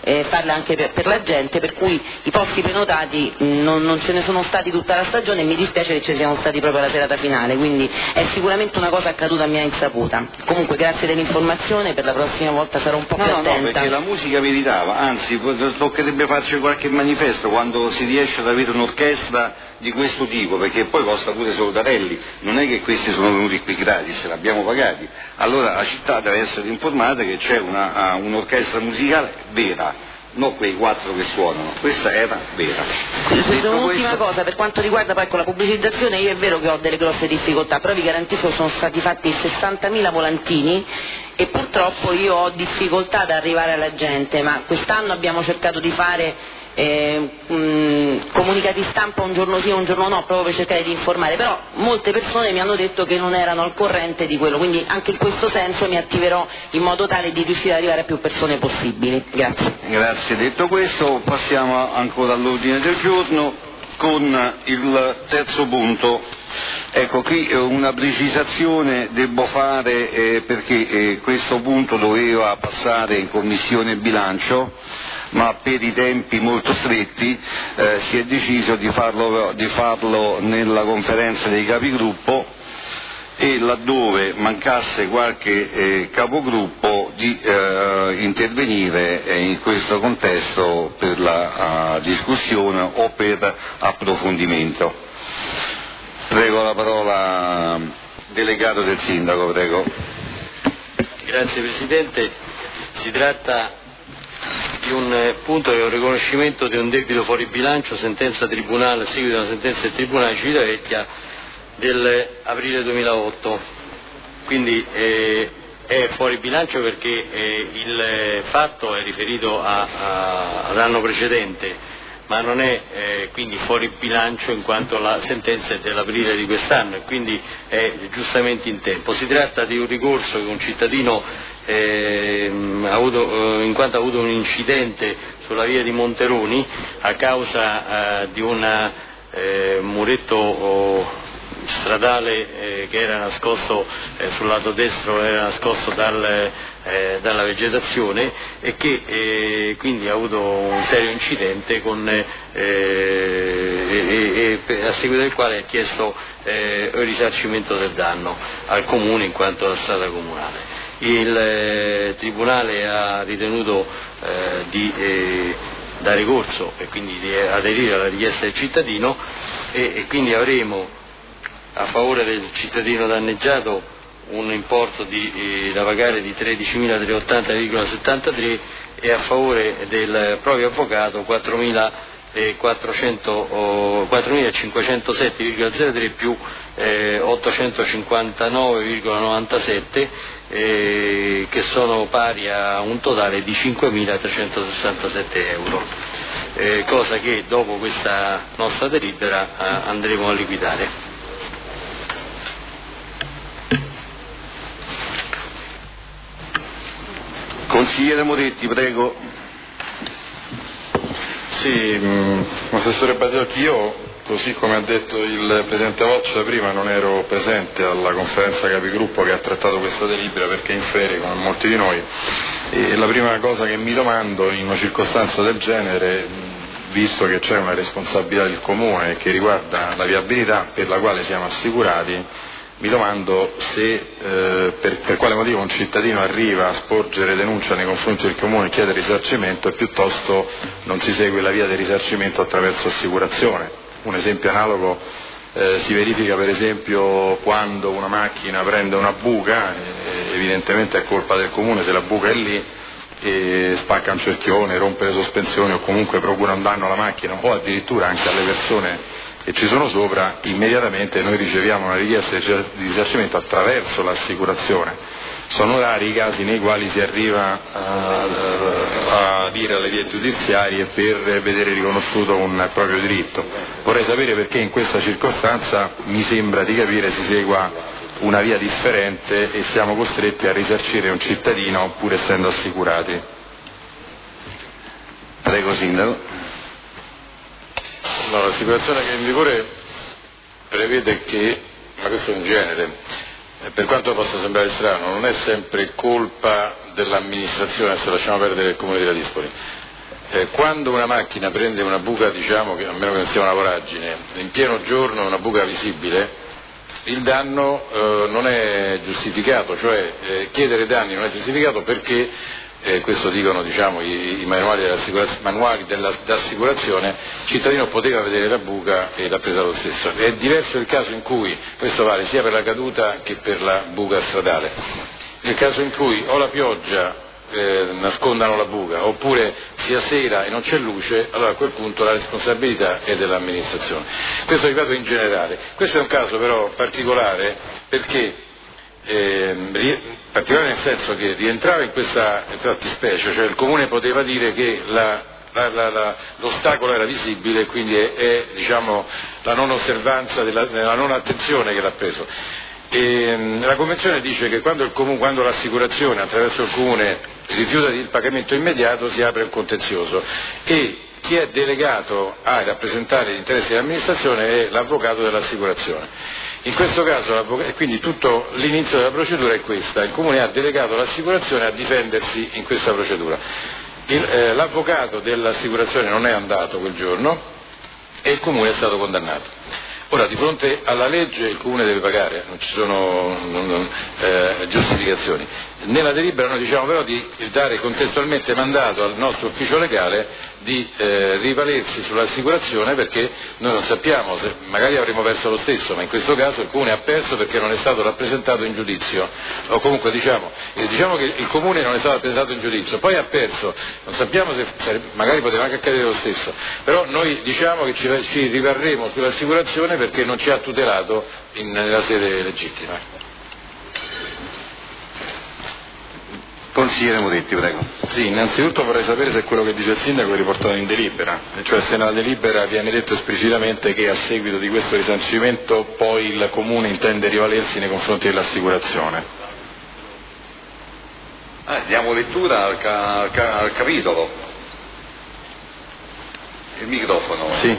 eh, farle anche per, per la gente, per cui i posti prenotati mh, non, non ce ne sono stati tutta la stagione e mi dispiace che ci siano stati proprio alla serata finale, quindi è sicuramente una cosa accaduta a mia insaputa. Comunque grazie dell'informazione, per la prossima volta sarò un po' no, più no, attenta. No, perché la musica meritava, anzi toccherebbe farci qualche manifesto quando si riesce ad avere un'orchestra di questo tipo, perché poi costa pure soldarelli, non è che questi sono venuti qui gratis, l'abbiamo pagati. Allora la città deve essere informata che c'è una, un'orchestra musicale vera, non quei quattro che suonano, questa era vera. Un'ultima questo... cosa, per quanto riguarda poi con la pubblicizzazione, io è vero che ho delle grosse difficoltà, però vi garantisco che sono stati fatti sessantamila volantini e purtroppo io ho difficoltà ad arrivare alla gente, ma quest'anno abbiamo cercato di fare Eh, mh, comunicati stampa un giorno sì un giorno no, proprio per cercare di informare, però molte persone mi hanno detto che non erano al corrente di quello, quindi anche in questo senso mi attiverò in modo tale di riuscire ad arrivare a più persone possibili. Grazie. Grazie. Detto questo, passiamo ancora all'ordine del giorno con il terzo punto. Ecco, qui una precisazione devo fare eh, perché eh, questo punto doveva passare in Commissione Bilancio, ma per i tempi molto stretti eh, si è deciso di farlo, di farlo nella conferenza dei capigruppo e laddove mancasse qualche eh, capogruppo di eh, intervenire eh, in questo contesto per la uh, discussione o per approfondimento. Prego la parola delegato del sindaco, prego. Grazie Presidente, si tratta di un punto che è un riconoscimento di un debito fuori bilancio, sentenza tribunale, a seguito di una sentenza del Tribunale di Civitavecchia dell'aprile duemilaotto. Quindi eh, è fuori bilancio perché eh, il fatto è riferito a, a, all'anno precedente, ma non è eh, quindi fuori bilancio in quanto la sentenza è dell'aprile di quest'anno e quindi è giustamente in tempo. Si tratta di un ricorso che un cittadino eh, ha avuto, eh, in quanto ha avuto un incidente sulla via di Monteroni a causa eh, di un eh, muretto oh, stradale eh, che era nascosto eh, sul lato destro, era nascosto dal, eh, dalla vegetazione e che eh, quindi ha avuto un serio incidente con, eh, e, e, a seguito del quale ha chiesto eh, il risarcimento del danno al comune in quanto alla strada comunale. Il eh, Tribunale ha ritenuto eh, di eh, dare corso e quindi di aderire alla richiesta del cittadino e, e quindi avremo a favore del cittadino danneggiato un importo di, eh, da pagare di tredicimilatrecentottanta virgola settantatré e a favore del proprio avvocato quattromilacinquecentosette virgola zero tre più eh, ottocentocinquantanove virgola novantasette eh, che sono pari a un totale di cinquemilatrecentosessantasette euro, eh, cosa che dopo questa nostra delibera eh, andremo a liquidare. Consigliere Moretti, prego. Sì, mh, Assessore Badiocchi, io, così come ha detto il Presidente Voccia prima, non ero presente alla conferenza capigruppo che ha trattato questa delibera perché in ferie, come molti di noi, e la prima cosa che mi domando in una circostanza del genere, visto che c'è una responsabilità del Comune che riguarda la viabilità per la quale siamo assicurati, mi domando se eh, per, per quale motivo un cittadino arriva a sporgere denuncia nei confronti del Comune e chiede risarcimento e piuttosto non si segue la via del risarcimento attraverso assicurazione. Un esempio analogo eh, si verifica per esempio quando una macchina prende una buca, eh, evidentemente è colpa del Comune se la buca è lì, e spacca un cerchione, rompe le sospensioni o comunque procura un danno alla macchina o addirittura anche alle persone e ci sono sopra, immediatamente noi riceviamo una richiesta di risarcimento attraverso l'assicurazione. Sono rari i casi nei quali si arriva a, a dire alle vie giudiziarie per vedere riconosciuto un proprio diritto. Vorrei sapere perché in questa circostanza, mi sembra di capire, si segua una via differente e siamo costretti a risarcire un cittadino pur essendo assicurati. Prego Sindaco. No, l'assicurazione che è in vigore prevede che, ma questo in genere, per quanto possa sembrare strano, non è sempre colpa dell'amministrazione se lasciamo perdere il Comune di Ladispoli. Eh, quando una macchina prende una buca, diciamo, che a meno che non sia una voragine, in pieno giorno una buca visibile, il danno eh, non è giustificato, cioè eh, chiedere danni non è giustificato perché, eh, questo dicono diciamo, i, i manuali, manuali dell'assicurazione, il cittadino poteva vedere la buca e l'ha presa lo stesso. È diverso il caso in cui, questo vale sia per la caduta che per la buca stradale, nel caso in cui o la pioggia Eh, nascondano la buca oppure sia sera e non c'è luce, allora a quel punto la responsabilità è dell'amministrazione. Questo ripeto in generale. Questo è un caso però particolare perché eh, particolare nel senso che rientrava in questa fattispecie, cioè il Comune poteva dire che la La, la, la, l'ostacolo era visibile e quindi è, è diciamo, la non osservanza, della, la non attenzione che l'ha preso. E, la Convenzione dice che quando, il comune, quando l'assicurazione attraverso il Comune rifiuta il pagamento immediato si apre un contenzioso e chi è delegato a rappresentare gli interessi dell'amministrazione è l'avvocato dell'assicurazione. In questo caso, quindi tutto l'inizio della procedura è questa, il Comune ha delegato l'assicurazione a difendersi in questa procedura. Il, eh, l'avvocato dell'assicurazione non è andato quel giorno e il Comune è stato condannato. Ora, di fronte alla legge il Comune deve pagare, non ci sono non, non, eh, giustificazioni. Nella delibera noi diciamo però di dare contestualmente mandato al nostro ufficio legale di eh, rivalersi sull'assicurazione perché noi non sappiamo se magari avremmo perso lo stesso, ma in questo caso il Comune ha perso perché non è stato rappresentato in giudizio, o comunque diciamo, eh, diciamo che il Comune non è stato rappresentato in giudizio, poi ha perso, non sappiamo se, se magari poteva anche accadere lo stesso, però noi diciamo che ci, ci rivarremo sull'assicurazione perché non ci ha tutelato in, nella sede legittima. Consigliere Moretti, prego. Sì, innanzitutto vorrei sapere se quello che dice il Sindaco è riportato in delibera, cioè se nella delibera viene detto esplicitamente che a seguito di questo risarcimento poi il Comune intende rivalersi nei confronti dell'assicurazione. Eh, diamo lettura al, ca- al, ca- al capitolo. Il microfono. Sì.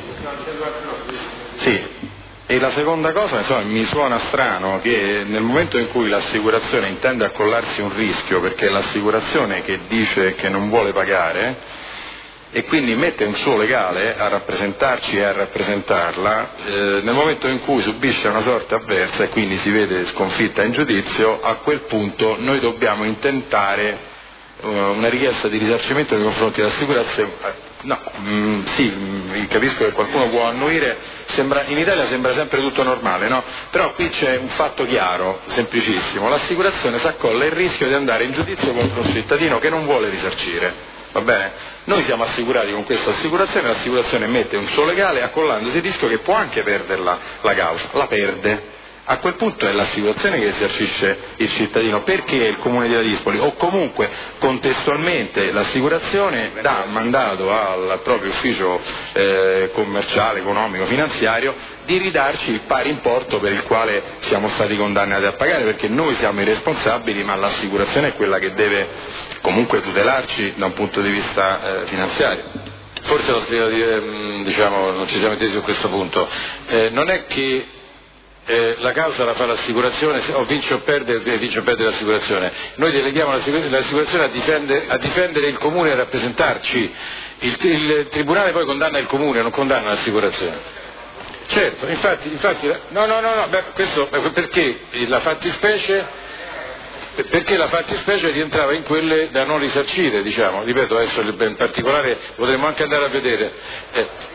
Sì. E la seconda cosa, insomma, mi suona strano che nel momento in cui l'assicurazione intende accollarsi un rischio, perché è l'assicurazione che dice che non vuole pagare e quindi mette un suo legale a rappresentarci e a rappresentarla, eh, nel momento in cui subisce una sorte avversa e quindi si vede sconfitta in giudizio, a quel punto noi dobbiamo intentare uh, una richiesta di risarcimento nei confronti dell'assicurazione. No, mm, sì, mm, capisco che qualcuno può annuire, sembra, in Italia sembra sempre tutto normale, no? Però qui c'è un fatto chiaro, semplicissimo, l'assicurazione si accolla il rischio di andare in giudizio contro un cittadino che non vuole risarcire, va bene? Noi siamo assicurati con questa assicurazione, l'assicurazione mette un suo legale accollandosi il rischio che può anche perderla la causa, la perde. A quel punto è l'assicurazione che esercisce il cittadino, perché il Comune di Ladispoli o comunque contestualmente l'assicurazione dà mandato al proprio ufficio eh, commerciale, economico, finanziario di ridarci il pari importo per il quale siamo stati condannati a pagare, perché noi siamo i responsabili ma l'assicurazione è quella che deve comunque tutelarci da un punto di vista eh, finanziario. Forse lo spiego, diciamo, non ci siamo intesi su questo punto, eh, non è che Eh, la causa la fa l'assicurazione, o vince o perde, vince o perde l'assicurazione. Noi deleghiamo l'assicurazione a difendere, a difendere il Comune e a rappresentarci. Il, il Tribunale poi condanna il Comune, non condanna l'assicurazione. Certo, infatti, infatti no, no, no, no beh, questo perché la fattispecie, perché la fattispecie rientrava in quelle da non risarcire, diciamo, ripeto, adesso in particolare potremmo anche andare a vedere. Eh,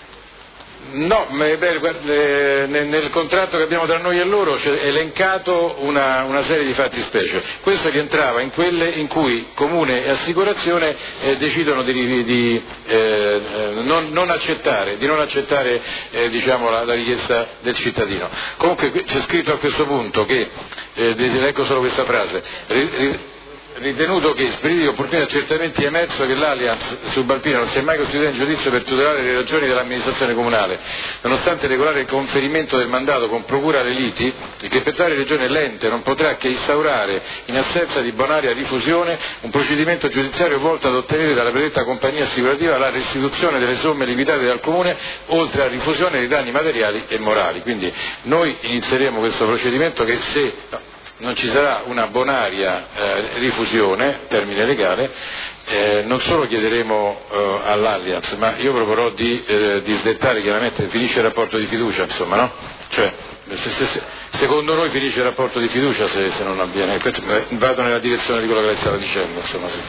No, beh, nel contratto che abbiamo tra noi e loro c'è elencato una, una serie di fattispecie. Questo rientrava in quelle in cui Comune e Assicurazione eh, decidono di, di eh, non, non accettare, di non accettare eh, diciamo, la, la richiesta del cittadino. Comunque c'è scritto a questo punto che, eh, leggo solo questa frase, ri, ri, ritenuto che, spediti opportuni accertamenti, è emerso che l'Allianz subalpina non si è mai costituita in giudizio per tutelare le ragioni dell'amministrazione comunale, nonostante il regolare conferimento del mandato con procura alle liti, e che per tale ragione l'ente non potrà che instaurare, in assenza di bonaria rifusione, un procedimento giudiziario volto ad ottenere dalla predetta compagnia assicurativa la restituzione delle somme liquitate dal Comune, oltre alla rifusione dei danni materiali e morali. Quindi noi inizieremo questo procedimento che, se no, non ci sarà una bonaria eh, rifusione, termine legale, eh, non solo chiederemo eh, all'Allianz, ma io proporrò di, eh, di sdettare chiaramente, finisce il rapporto di fiducia, insomma, no? Cioè, se, se, se, secondo noi finisce il rapporto di fiducia se, se non avviene, questo, eh, vado nella direzione di quello che lei stava dicendo, insomma, sì.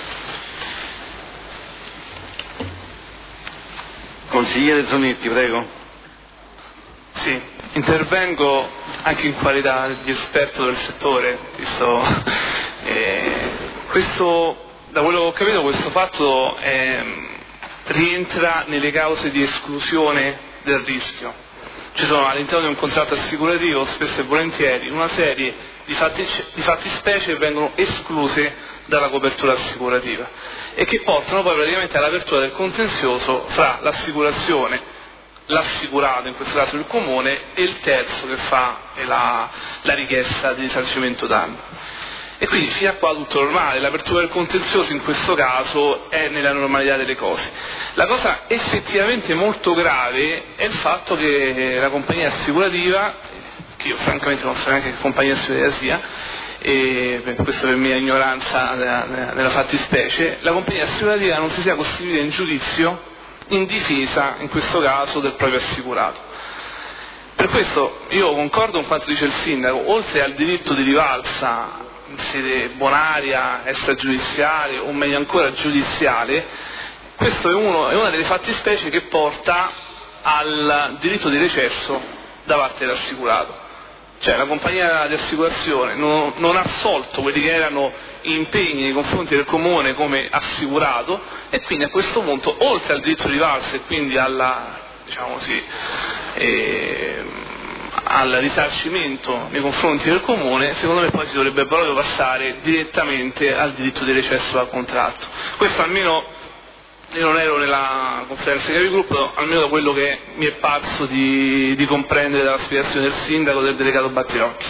Consigliere Zonetti, prego. Sì, intervengo anche in qualità di esperto del settore, visto eh, questo, da quello che ho capito questo fatto eh, rientra nelle cause di esclusione del rischio. Ci sono all'interno di un contratto assicurativo spesso e volentieri una serie di fatti, di fatti specie che vengono escluse dalla copertura assicurativa e che portano poi praticamente all'apertura del contenzioso fra l'assicurazione, l'assicurato, in questo caso il comune, e il terzo che fa la, la richiesta di risarcimento danno. E quindi fino a qua tutto normale, l'apertura del contenzioso in questo caso è nella normalità delle cose. La cosa effettivamente molto grave è il fatto che la compagnia assicurativa, che io francamente non so neanche che compagnia assicurativa sia, e per questo per mia ignoranza nella, nella fattispecie, la compagnia assicurativa non si sia costituita in giudizio in difesa, in questo caso, del proprio assicurato. Per questo io concordo con quanto dice il sindaco, oltre al diritto di rivalsa in sede bonaria, extragiudiziale o meglio ancora giudiziale, questo è, uno, è una delle fattispecie che porta al diritto di recesso da parte dell'assicurato. Cioè la compagnia di assicurazione non, non ha assolto quelli che erano impegni nei confronti del comune come assicurato e quindi a questo punto, oltre al diritto di rivalsa e quindi alla, diciamo così, eh, al risarcimento nei confronti del comune, secondo me poi si dovrebbe proprio passare direttamente al diritto di recesso dal contratto. Questo almeno, io non ero nella conferenza di capigruppo, almeno da quello che mi è parso di, di comprendere dalla spiegazione del sindaco, del delegato Battirocchi.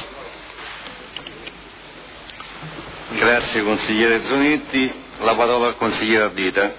Grazie consigliere Zonetti, la parola al consigliere Ardita.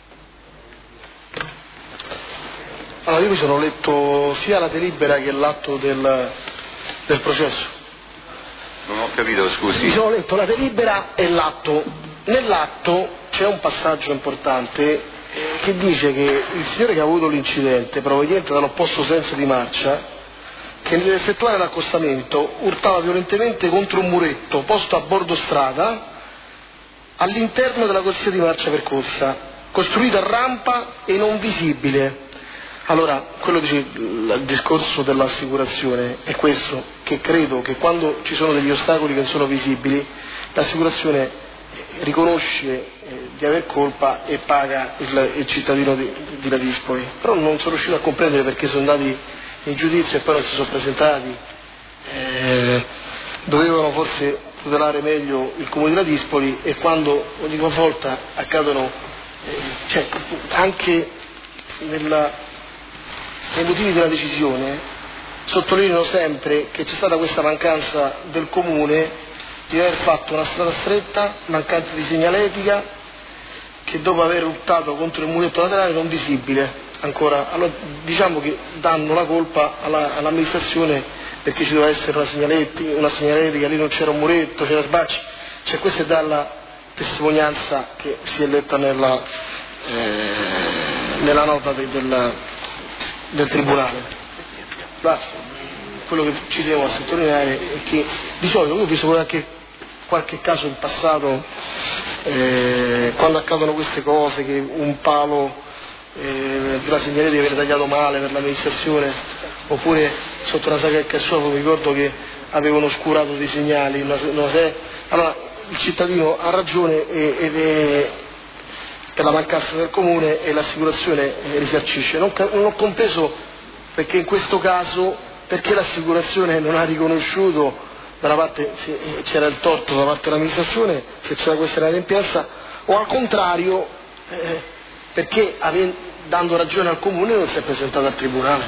Allora, io mi sono letto sia la delibera che l'atto del, del processo. Non ho capito, scusi. Mi sono letto la delibera e l'atto. Nell'atto c'è un passaggio importante che dice che il signore che ha avuto l'incidente proveniente dall'opposto senso di marcia, che nell'effettuare l'accostamento urtava violentemente contro un muretto posto a bordo strada all'interno della corsia di marcia percorsa, costruito a rampa e non visibile. Allora, quello dice il discorso dell'assicurazione è questo, che credo che quando ci sono degli ostacoli che non sono visibili, l'assicurazione riconosce eh, di aver colpa e paga il, il cittadino di, di Ladispoli. Però non sono riuscito a comprendere perché sono andati in giudizio e poi non si sono presentati. Eh, dovevano forse tutelare meglio il comune di Ladispoli e quando ogni volta accadono, eh, cioè anche nella, nei motivi della decisione sottolineano sempre che c'è stata questa mancanza del comune di aver fatto una strada stretta, mancante di segnaletica, che dopo aver urtato contro il muretto laterale non visibile ancora. Allora diciamo che danno la colpa alla, all'amministrazione perché ci doveva essere una segnaletica, una segnaletica, lì non c'era un muretto, c'era sbacci, cioè questa è dalla testimonianza che si è letta nella, eh, nella nota de, del, del tribunale. Basta. Quello che ci devo sottolineare è che di solito, io ho visto anche qualche caso in passato, eh, quando accadono queste cose, che un palo eh, della segnaletica viene tagliato male per l'amministrazione, oppure sotto una saga del cassopo mi ricordo che avevano oscurato dei segnali, una, una se... allora il cittadino ha ragione e, ed è per la mancanza del comune e l'assicurazione risarcisce. Non, non ho compreso perché in questo caso, perché l'assicurazione non ha riconosciuto da una parte se c'era il torto da parte dell'amministrazione, se c'era questa inadempienza, o al contrario eh, perché ave, dando ragione al comune non si è presentato al tribunale.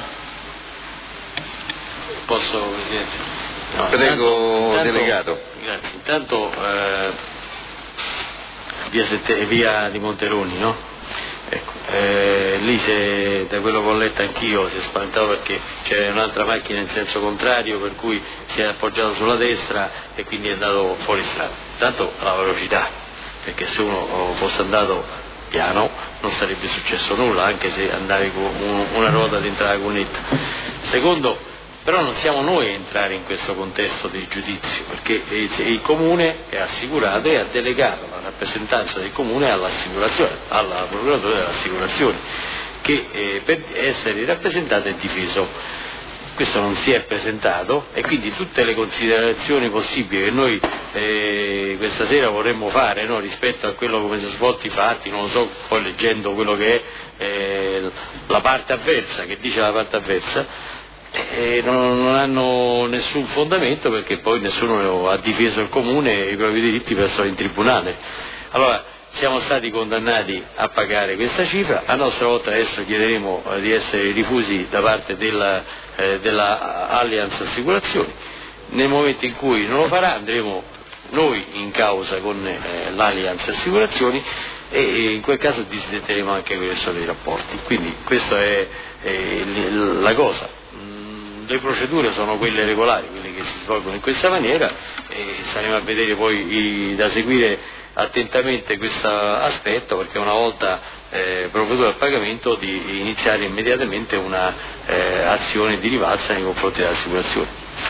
Posso, Presidente? No, Prego, intanto, delegato. Grazie. Intanto eh, via, Sette, via di Monteroni, no? Ecco, eh, lì se, da quello che ho letto anch'io si è spaventato perché c'è un'altra macchina in senso contrario, per cui si è appoggiato sulla destra e quindi è andato fuori strada. Tanto alla velocità, perché se uno fosse andato piano non sarebbe successo nulla, anche se andavi con una ruota dentro la cunetta. Secondo, però non siamo noi a entrare in questo contesto di giudizio, perché il Comune è assicurato e ha delegato la rappresentanza del Comune all'assicurazione, alla procuratore delle assicurazioni, che eh, per essere rappresentato e difeso. Questo non si è presentato e quindi tutte le considerazioni possibili che noi eh, questa sera vorremmo fare, no, rispetto a quello come si sono svolti i fatti, non lo so, poi leggendo quello che è eh, la parte avversa, che dice la parte avversa, E non, non hanno nessun fondamento, perché poi nessuno ha difeso il Comune e i propri diritti presso in tribunale. Allora siamo stati condannati a pagare questa cifra, a nostra volta adesso chiederemo eh, di essere rifusi da parte della, eh, della Allianz Assicurazioni. Nel momento in cui non lo farà andremo noi in causa con eh, l'Allianz Assicurazioni e, e in quel caso disdetteremo anche quelli che sono i rapporti. Quindi questa è, è la cosa. Le procedure sono quelle regolari, quelle che si svolgono in questa maniera, e staremo a vedere poi i, da seguire attentamente questo aspetto, perché una volta eh, provveduto al pagamento di iniziare immediatamente una eh, azione di rivalsa nei confronti dell'assicurazione.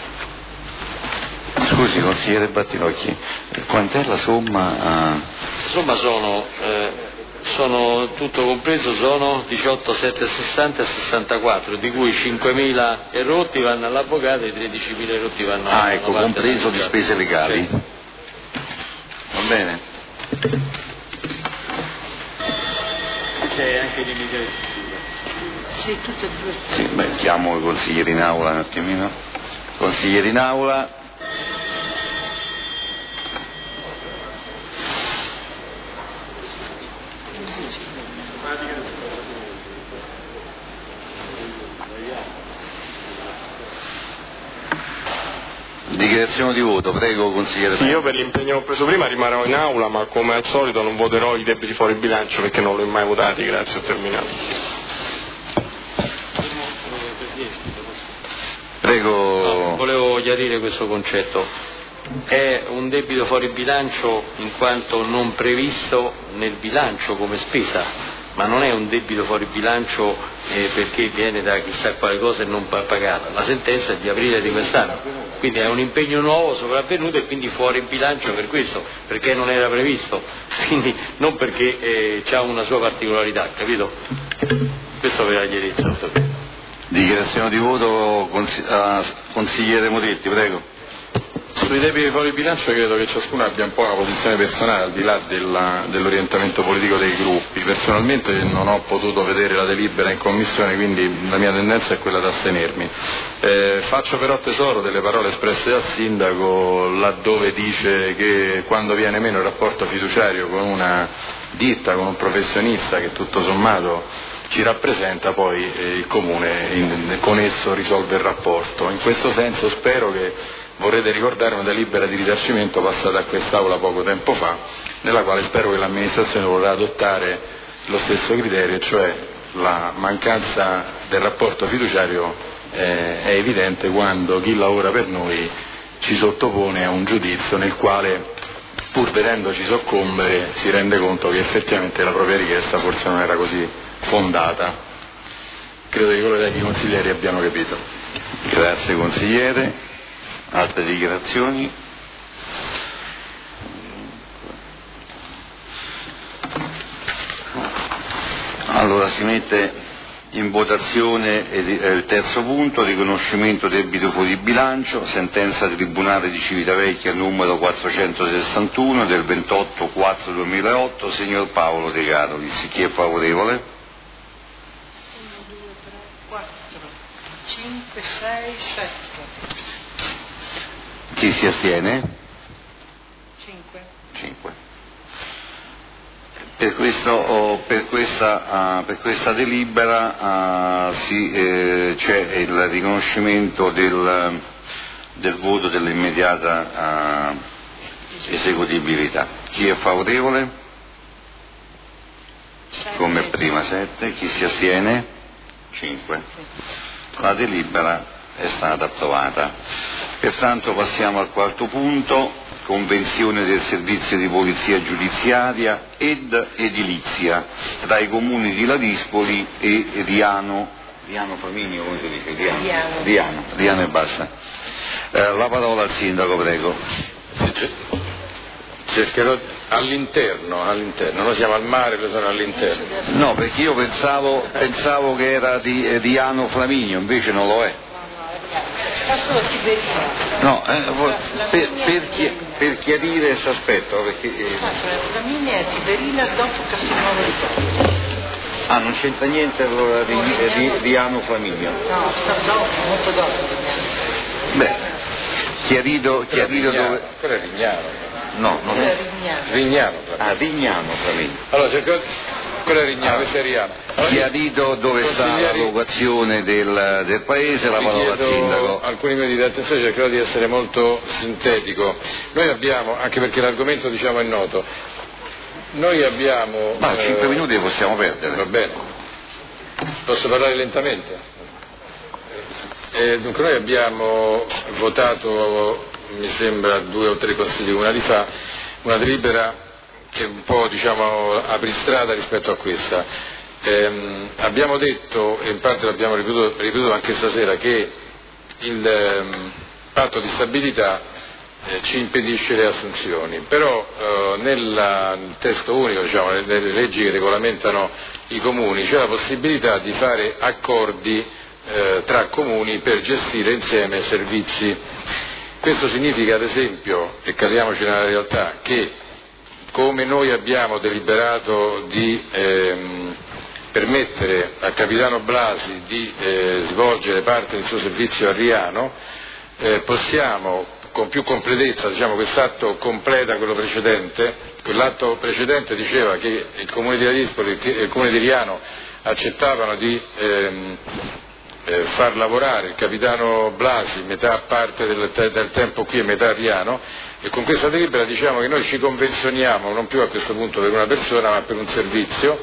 Scusi consigliere Battinocchi, quant'è la somma? La somma sono eh, sono tutto compreso sono diciotto mila settecentosessanta e sessantaquattro, di cui cinquemila erotti vanno all'avvocato e tredicimila erotti vanno ah, ecco, compreso di spese legali. Certo. Va bene. C'è anche l'immigrazione. Sì, tutte e due. Sì, beh, chiamo i consiglieri in aula un attimino. Consiglieri in aula. Dichiarazione di voto, prego consigliere. Sì, io per l'impegno che ho preso prima rimarrò in aula, ma come al solito non voterò i debiti fuori bilancio perché non li ho mai votati. Grazie, ho terminato. Prego. No, volevo chiarire questo concetto. È un debito fuori bilancio in quanto non previsto nel bilancio come spesa, ma non è un debito fuori bilancio eh, perché viene da chissà quale cosa e non pagata. La sentenza è di aprile di quest'anno, quindi è un impegno nuovo sopravvenuto e quindi fuori bilancio per questo, perché non era previsto, quindi non perché eh, ha una sua particolarità, capito? Questo per la chiarezza. Dichiarazione di voto, consigliere Moretti, prego. Sui debiti fuori bilancio credo che ciascuno abbia un po' una posizione personale al di là della, dell'orientamento politico dei gruppi. Personalmente non ho potuto vedere la delibera in commissione, quindi la mia tendenza è quella di astenermi. Eh, faccio però tesoro delle parole espresse dal sindaco laddove dice che quando viene meno il rapporto fiduciario con una ditta, con un professionista che tutto sommato ci rappresenta, poi eh, il Comune in, con esso risolve il rapporto. In questo senso spero che vorrete ricordare una delibera di risarcimento passata a quest'Aula poco tempo fa, nella quale spero che l'amministrazione vorrà adottare lo stesso criterio, cioè la mancanza del rapporto fiduciario eh, è evidente quando chi lavora per noi ci sottopone a un giudizio nel quale, pur vedendoci soccombere, si rende conto che effettivamente la propria richiesta forse non era così fondata. Credo che i colleghi consiglieri abbiano capito. Grazie consigliere. Altre dichiarazioni? Allora si mette in votazione il terzo punto, riconoscimento debito fuori bilancio, sentenza Tribunale di Civitavecchia numero quattrocentosessantuno del ventotto quattro duemilaotto, signor Paolo De Carolis. Chi è favorevole? uno, due, tre, quattro, cinque, sei, sette. Chi si astiene? cinque. cinque. Per, questo, oh, per, questa, uh, per questa delibera uh, si, eh, c'è il riconoscimento del, del voto dell'immediata uh, esecutibilità. Chi è favorevole? come prima, sette, chi si astiene? cinque. La delibera è stata approvata. Pertanto passiamo al quarto punto, convenzione del servizio di polizia giudiziaria ed edilizia tra i comuni di Ladispoli e Diano, Diano Flaminio, come si dice? Diano, Diano, Diano, Diano e basta. Eh, la parola al sindaco, prego. Cercherò all'interno, all'interno, noi siamo al mare, però sono all'interno. No, perché io pensavo, pensavo che era di eh, Diano Flaminio, invece non lo è. No, eh, per, per, chi, per chiarire questo aspetto, perché... Eh... Flaminia è Tiberina dopo Castelnuovo di Porto. Ah, non c'entra niente allora di, di, di Diano Flaminio? No, sta dopo, molto dopo. Beh, chiarito, chiarito dove... Quello è Rignano. No, non è... Rignano. Rignano. Ah, Rignano Flaminio. Allora, cerco... quello è Rignano, questo è Rignano. Allora, chiarito dove sta la locazione del, del paese, la parola al sindaco. Alcuni minuti di attenzione, cercherò di essere molto sintetico. Noi abbiamo, anche perché l'argomento diciamo è noto, noi abbiamo... Ma eh, cinque minuti li possiamo perdere. Va bene. Posso parlare lentamente? Eh, dunque noi abbiamo votato, mi sembra due o tre consigli comunali fa, una delibera che un po' diciamo apre strada rispetto a questa. Ehm, abbiamo detto, e in parte l'abbiamo ripetuto, ripetuto anche stasera, che il ehm, patto di stabilità eh, ci impedisce le assunzioni, però eh, nella, nel testo unico, diciamo, nelle, nelle leggi che regolamentano i comuni, c'è la possibilità di fare accordi eh, tra comuni per gestire insieme servizi. Questo significa ad esempio, e cadiamoci nella realtà, che come noi abbiamo deliberato di ehm, permettere a Capitano Blasi di eh, svolgere parte del suo servizio a Riano, eh, possiamo con più completezza, diciamo, quest'atto completa quello precedente. Quell'atto precedente diceva che il Comune di Ladispoli e il Comune di Riano accettavano di ehm, eh, far lavorare il Capitano Blasi metà parte del, del tempo qui e metà a Riano, e con questa delibera diciamo che noi ci convenzioniamo non più a questo punto per una persona ma per un servizio,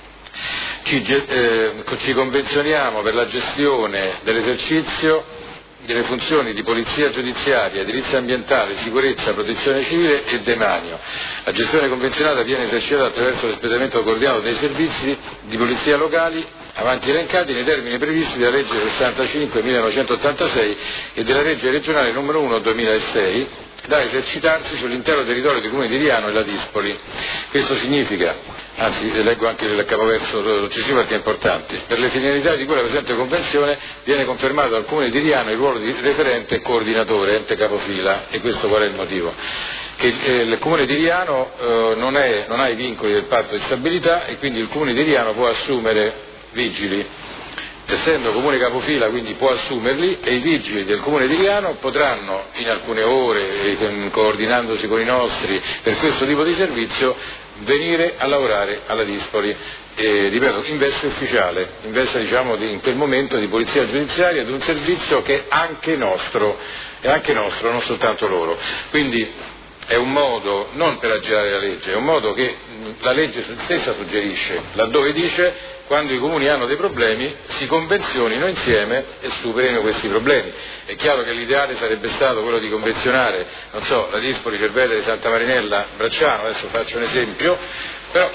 ci, eh, ci convenzioniamo per la gestione dell'esercizio delle funzioni di polizia giudiziaria, edilizia ambientale, sicurezza, protezione civile e demanio. La gestione convenzionata viene esercitata attraverso l'espletamento coordinato dei servizi di polizia locali avanti elencati nei termini previsti dalla legge sessantacinque millenovecentottantasei e della legge regionale numero uno duemilasei, da esercitarsi sull'intero territorio dei comuni di Riano e Ladispoli. Questo significa, anzi leggo anche il capoverso successivo perché è importante, per le finalità di cui la presente convenzione viene confermato dal comune di Riano il ruolo di referente e coordinatore, ente capofila. E questo qual è il motivo? Che eh, il comune di Riano eh, non, è, non ha i vincoli del patto di stabilità e quindi il comune di Riano può assumere vigili, essendo comune capofila quindi può assumerli, e i vigili del comune di Riano potranno in alcune ore, coordinandosi con i nostri per questo tipo di servizio, venire a lavorare alla Dispoli, e, ripeto, in veste ufficiale, in veste diciamo di, in quel momento di polizia giudiziaria, di un servizio che è anche nostro, è anche nostro, non soltanto loro. Quindi è un modo non per aggirare la legge, è un modo che la legge stessa suggerisce, laddove dice: quando i comuni hanno dei problemi si convenzionino insieme e superino questi problemi. È chiaro che l'ideale sarebbe stato quello di convenzionare, non so, la Dispoli, Cerveteri, Santa Marinella, Bracciano, adesso faccio un esempio, però,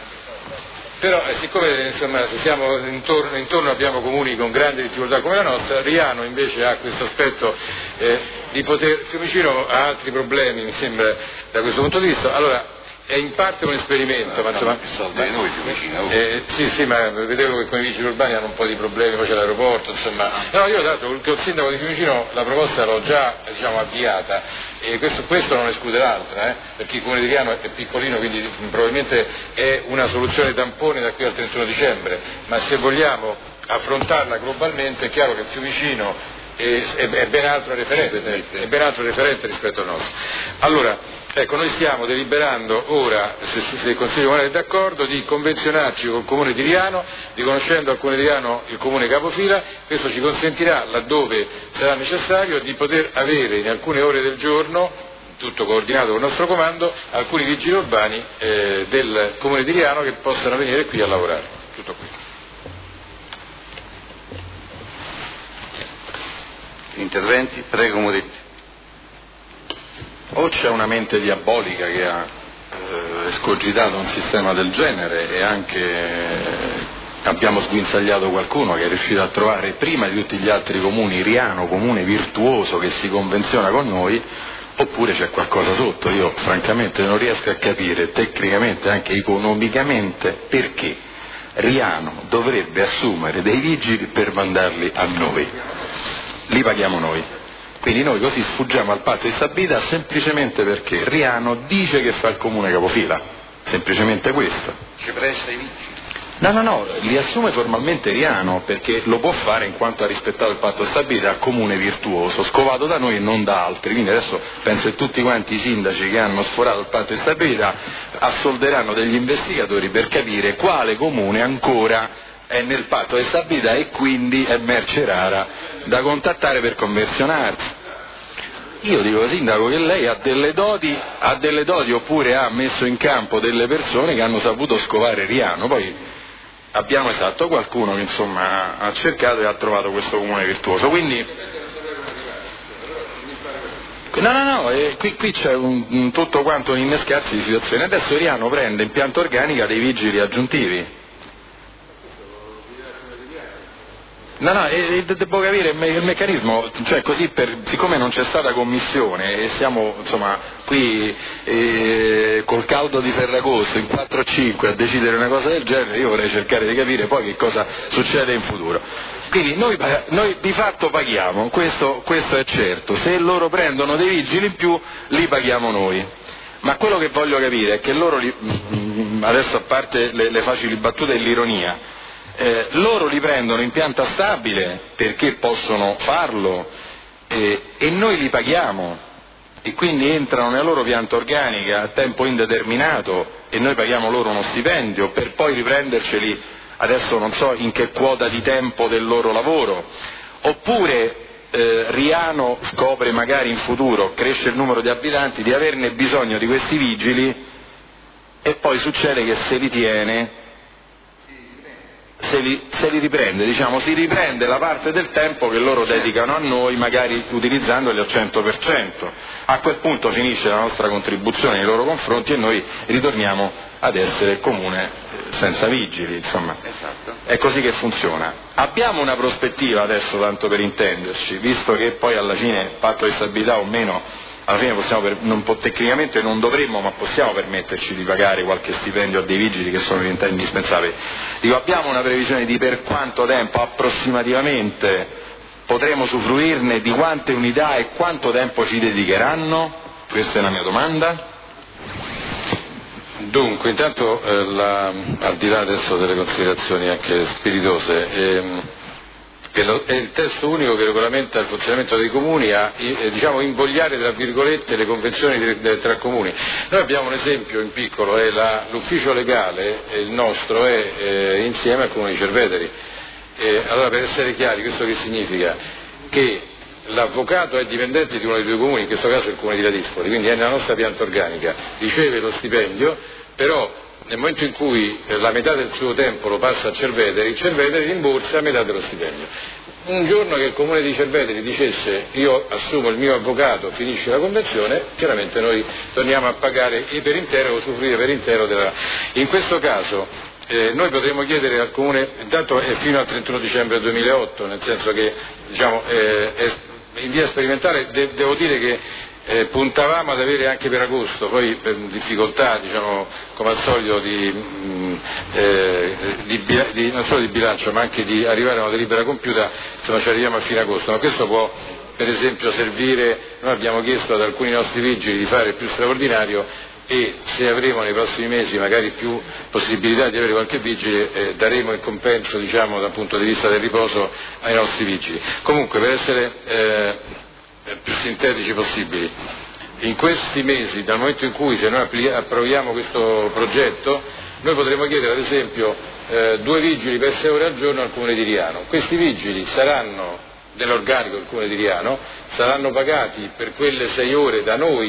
però eh, siccome insomma, se siamo intorno, intorno abbiamo comuni con grandi difficoltà come la nostra, Riano invece ha questo aspetto eh, di poter, Fiumicino ha altri problemi, mi sembra, da questo punto di vista. Allora, è in parte un esperimento, ma insomma, noi vicino. Eh, sì, sì, ma vedevo che con i vigili urbani hanno un po' di problemi, poi c'è l'aeroporto, insomma. No, io tra l'altro col sindaco di Fiumicino la proposta l'ho già, diciamo, avviata, e questo, questo non esclude l'altra, eh, perché il comune di Riano è piccolino, quindi probabilmente è una soluzione tampone da qui al trentuno dicembre, ma se vogliamo affrontarla globalmente è chiaro che Fiumicino è, è, è ben altro referente, è ben altro referente rispetto al nostro. Allora, ecco, noi stiamo deliberando ora, se, se il Consiglio Comunale è d'accordo, di convenzionarci col Comune di Riano, riconoscendo al Comune di Riano il Comune capofila. Questo ci consentirà, laddove sarà necessario, di poter avere in alcune ore del giorno tutto coordinato con il nostro comando, alcuni vigili urbani eh, del comune di Riano che possano venire qui a lavorare. Tutto qui. Interventi? Prego, Moretti. O c'è una mente diabolica che ha eh, escogitato un sistema del genere e anche eh, abbiamo sguinzagliato qualcuno che è riuscito a trovare prima di tutti gli altri comuni Riano comune virtuoso che si convenziona con noi, oppure c'è qualcosa sotto. Io francamente non riesco a capire tecnicamente, anche economicamente, perché Riano dovrebbe assumere dei vigili per mandarli a noi. Li paghiamo noi. Quindi noi così sfuggiamo al patto di stabilità semplicemente perché Riano dice che fa il comune capofila. Semplicemente questo. Ci presta i vigili? No, no, no, li assume formalmente Riano perché lo può fare in quanto ha rispettato il patto di stabilità, comune virtuoso, scovato da noi e non da altri. Quindi adesso penso che tutti quanti i sindaci che hanno sforato il patto di stabilità assolderanno degli investigatori per capire quale comune ancora è nel patto di stabilità e quindi è merce rara da contattare per converzionarsi. Io dico sindaco che lei ha delle doti, ha delle doti oppure ha messo in campo delle persone che hanno saputo scovare Riano, poi abbiamo esatto qualcuno che insomma ha cercato e ha trovato questo comune virtuoso. Quindi no no no, eh, qui, qui c'è un, un, tutto quanto un innescarsi di situazioni. Adesso Riano prende in pianta organica dei vigili aggiuntivi. No, no, e, e devo capire il, me, il meccanismo, cioè così per, siccome non c'è stata commissione e siamo insomma qui eh, col caldo di Ferragosto in quattro o cinque a decidere una cosa del genere, io vorrei cercare di capire poi che cosa succede in futuro. Quindi noi, noi di fatto paghiamo, questo, questo è certo, se loro prendono dei vigili in più li paghiamo noi. Ma quello che voglio capire è che loro, li, adesso a parte le, le facili battute e l'ironia, Eh, loro li prendono in pianta stabile perché possono farlo eh, e noi li paghiamo e quindi entrano nella loro pianta organica a tempo indeterminato e noi paghiamo loro uno stipendio per poi riprenderceli adesso non so in che quota di tempo del loro lavoro, oppure eh, Riano scopre magari in futuro, cresce il numero di abitanti, di averne bisogno di questi vigili e poi succede che se li tiene Se li, se li riprende, diciamo, si riprende la parte del tempo che loro dedicano a noi, magari utilizzandoli al cento per cento. A quel punto finisce la nostra contribuzione nei loro confronti e noi ritorniamo ad essere comune senza vigili, insomma. Esatto. È così che funziona. Abbiamo una prospettiva adesso, tanto per intenderci, visto che poi alla fine patto di stabilità o meno, alla fine possiamo per, non, tecnicamente non dovremmo, ma possiamo permetterci di pagare qualche stipendio a dei vigili che sono diventati indispensabili. Dico, abbiamo una previsione di per quanto tempo approssimativamente potremo usufruirne, di quante unità e quanto tempo ci dedicheranno? Questa è la mia domanda. Dunque, intanto eh, la, al di là adesso delle considerazioni anche spiritose, ehm, che lo, è il testo unico che regolamenta il funzionamento dei comuni a eh, diciamo invogliare tra virgolette le convenzioni de, de, tra comuni. Noi abbiamo un esempio in piccolo, è la, l'ufficio legale, il nostro è eh, insieme al comune di Cerveteri. Eh, allora per essere chiari questo che significa? Che l'avvocato è dipendente di uno dei due comuni, in questo caso il comune di Ladispoli, quindi è nella nostra pianta organica, riceve lo stipendio, però nel momento in cui la metà del suo tempo lo passa a Cerveteri, Cerveteri rimborsa metà dello stipendio. Un giorno che il comune di Cerveteri dicesse io assumo il mio avvocato, finisce la convenzione, chiaramente noi torniamo a pagare per intero, usufruire per intero della... In questo caso eh, noi potremmo chiedere al comune, intanto è fino al trentuno dicembre duemilaotto, nel senso che diciamo, eh, è in via sperimentale, de- devo dire che Eh, puntavamo ad avere anche per agosto, poi per difficoltà, diciamo, come al solito, di, mh, eh, di, di, non solo di bilancio, ma anche di arrivare a una delibera compiuta, insomma ci arriviamo a fine agosto, ma questo può per esempio servire, noi abbiamo chiesto ad alcuni nostri vigili di fare il più straordinario e se avremo nei prossimi mesi magari più possibilità di avere qualche vigile, eh, daremo il compenso, diciamo, dal punto di vista del riposo ai nostri vigili. Comunque, per essere eh, più sintetici possibili, in questi mesi, dal momento in cui se noi approviamo questo progetto, noi potremo chiedere ad esempio eh, due vigili per sei ore al giorno al comune di Riano. Questi vigili saranno dell'organico del comune di Riano, saranno pagati per quelle sei ore da noi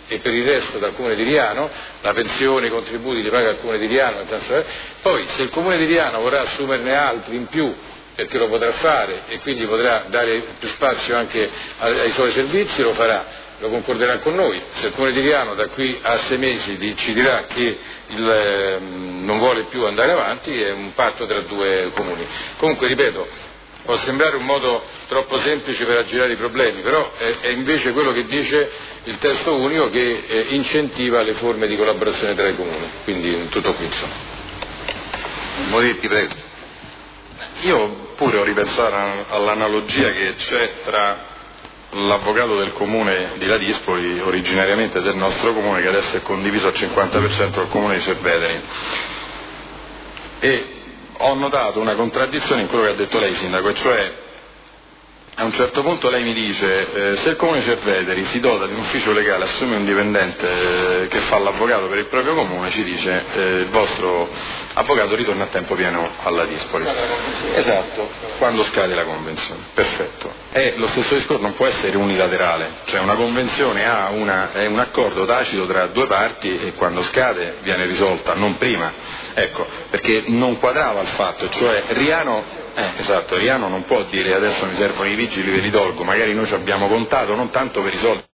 e per il resto dal Comune di Riano, la pensione, i contributi li paga il Comune di Riano, poi se il Comune di Riano vorrà assumerne altri in più, perché lo potrà fare e quindi potrà dare più spazio anche ai suoi servizi, lo farà, lo concorderà con noi. Se il Comune di Riano da qui a sei mesi ci dirà che il, eh, non vuole più andare avanti, è un patto tra due comuni. Comunque, ripeto, può sembrare un modo troppo semplice per aggirare i problemi, però è, è invece quello che dice il testo unico, che eh, incentiva le forme di collaborazione tra i comuni, quindi tutto qui insomma. Moretti, prego. Io pure ho ripensato all'analogia che c'è tra l'avvocato del comune di Ladispoli, originariamente del nostro comune, che adesso è condiviso al cinquanta per cento col comune di Cerveteri, e ho notato una contraddizione in quello che ha detto lei, sindaco, e cioè a un certo punto lei mi dice eh, se il comune di Cerveteri si dota di un ufficio legale, assume un dipendente eh, che fa l'avvocato per il proprio comune, ci dice eh, il vostro avvocato ritorna a tempo pieno alla Dispoli. Esatto, quando scade la convenzione. Perfetto. E lo stesso discorso non può essere unilaterale, cioè una convenzione ha una, è un accordo tacito tra due parti e quando scade viene risolta, non prima. Ecco, perché non quadrava il fatto, cioè Riano Eh, esatto, Riano non può dire adesso mi servono i vigili, ve li tolgo, magari noi ci abbiamo contato non tanto per i soldi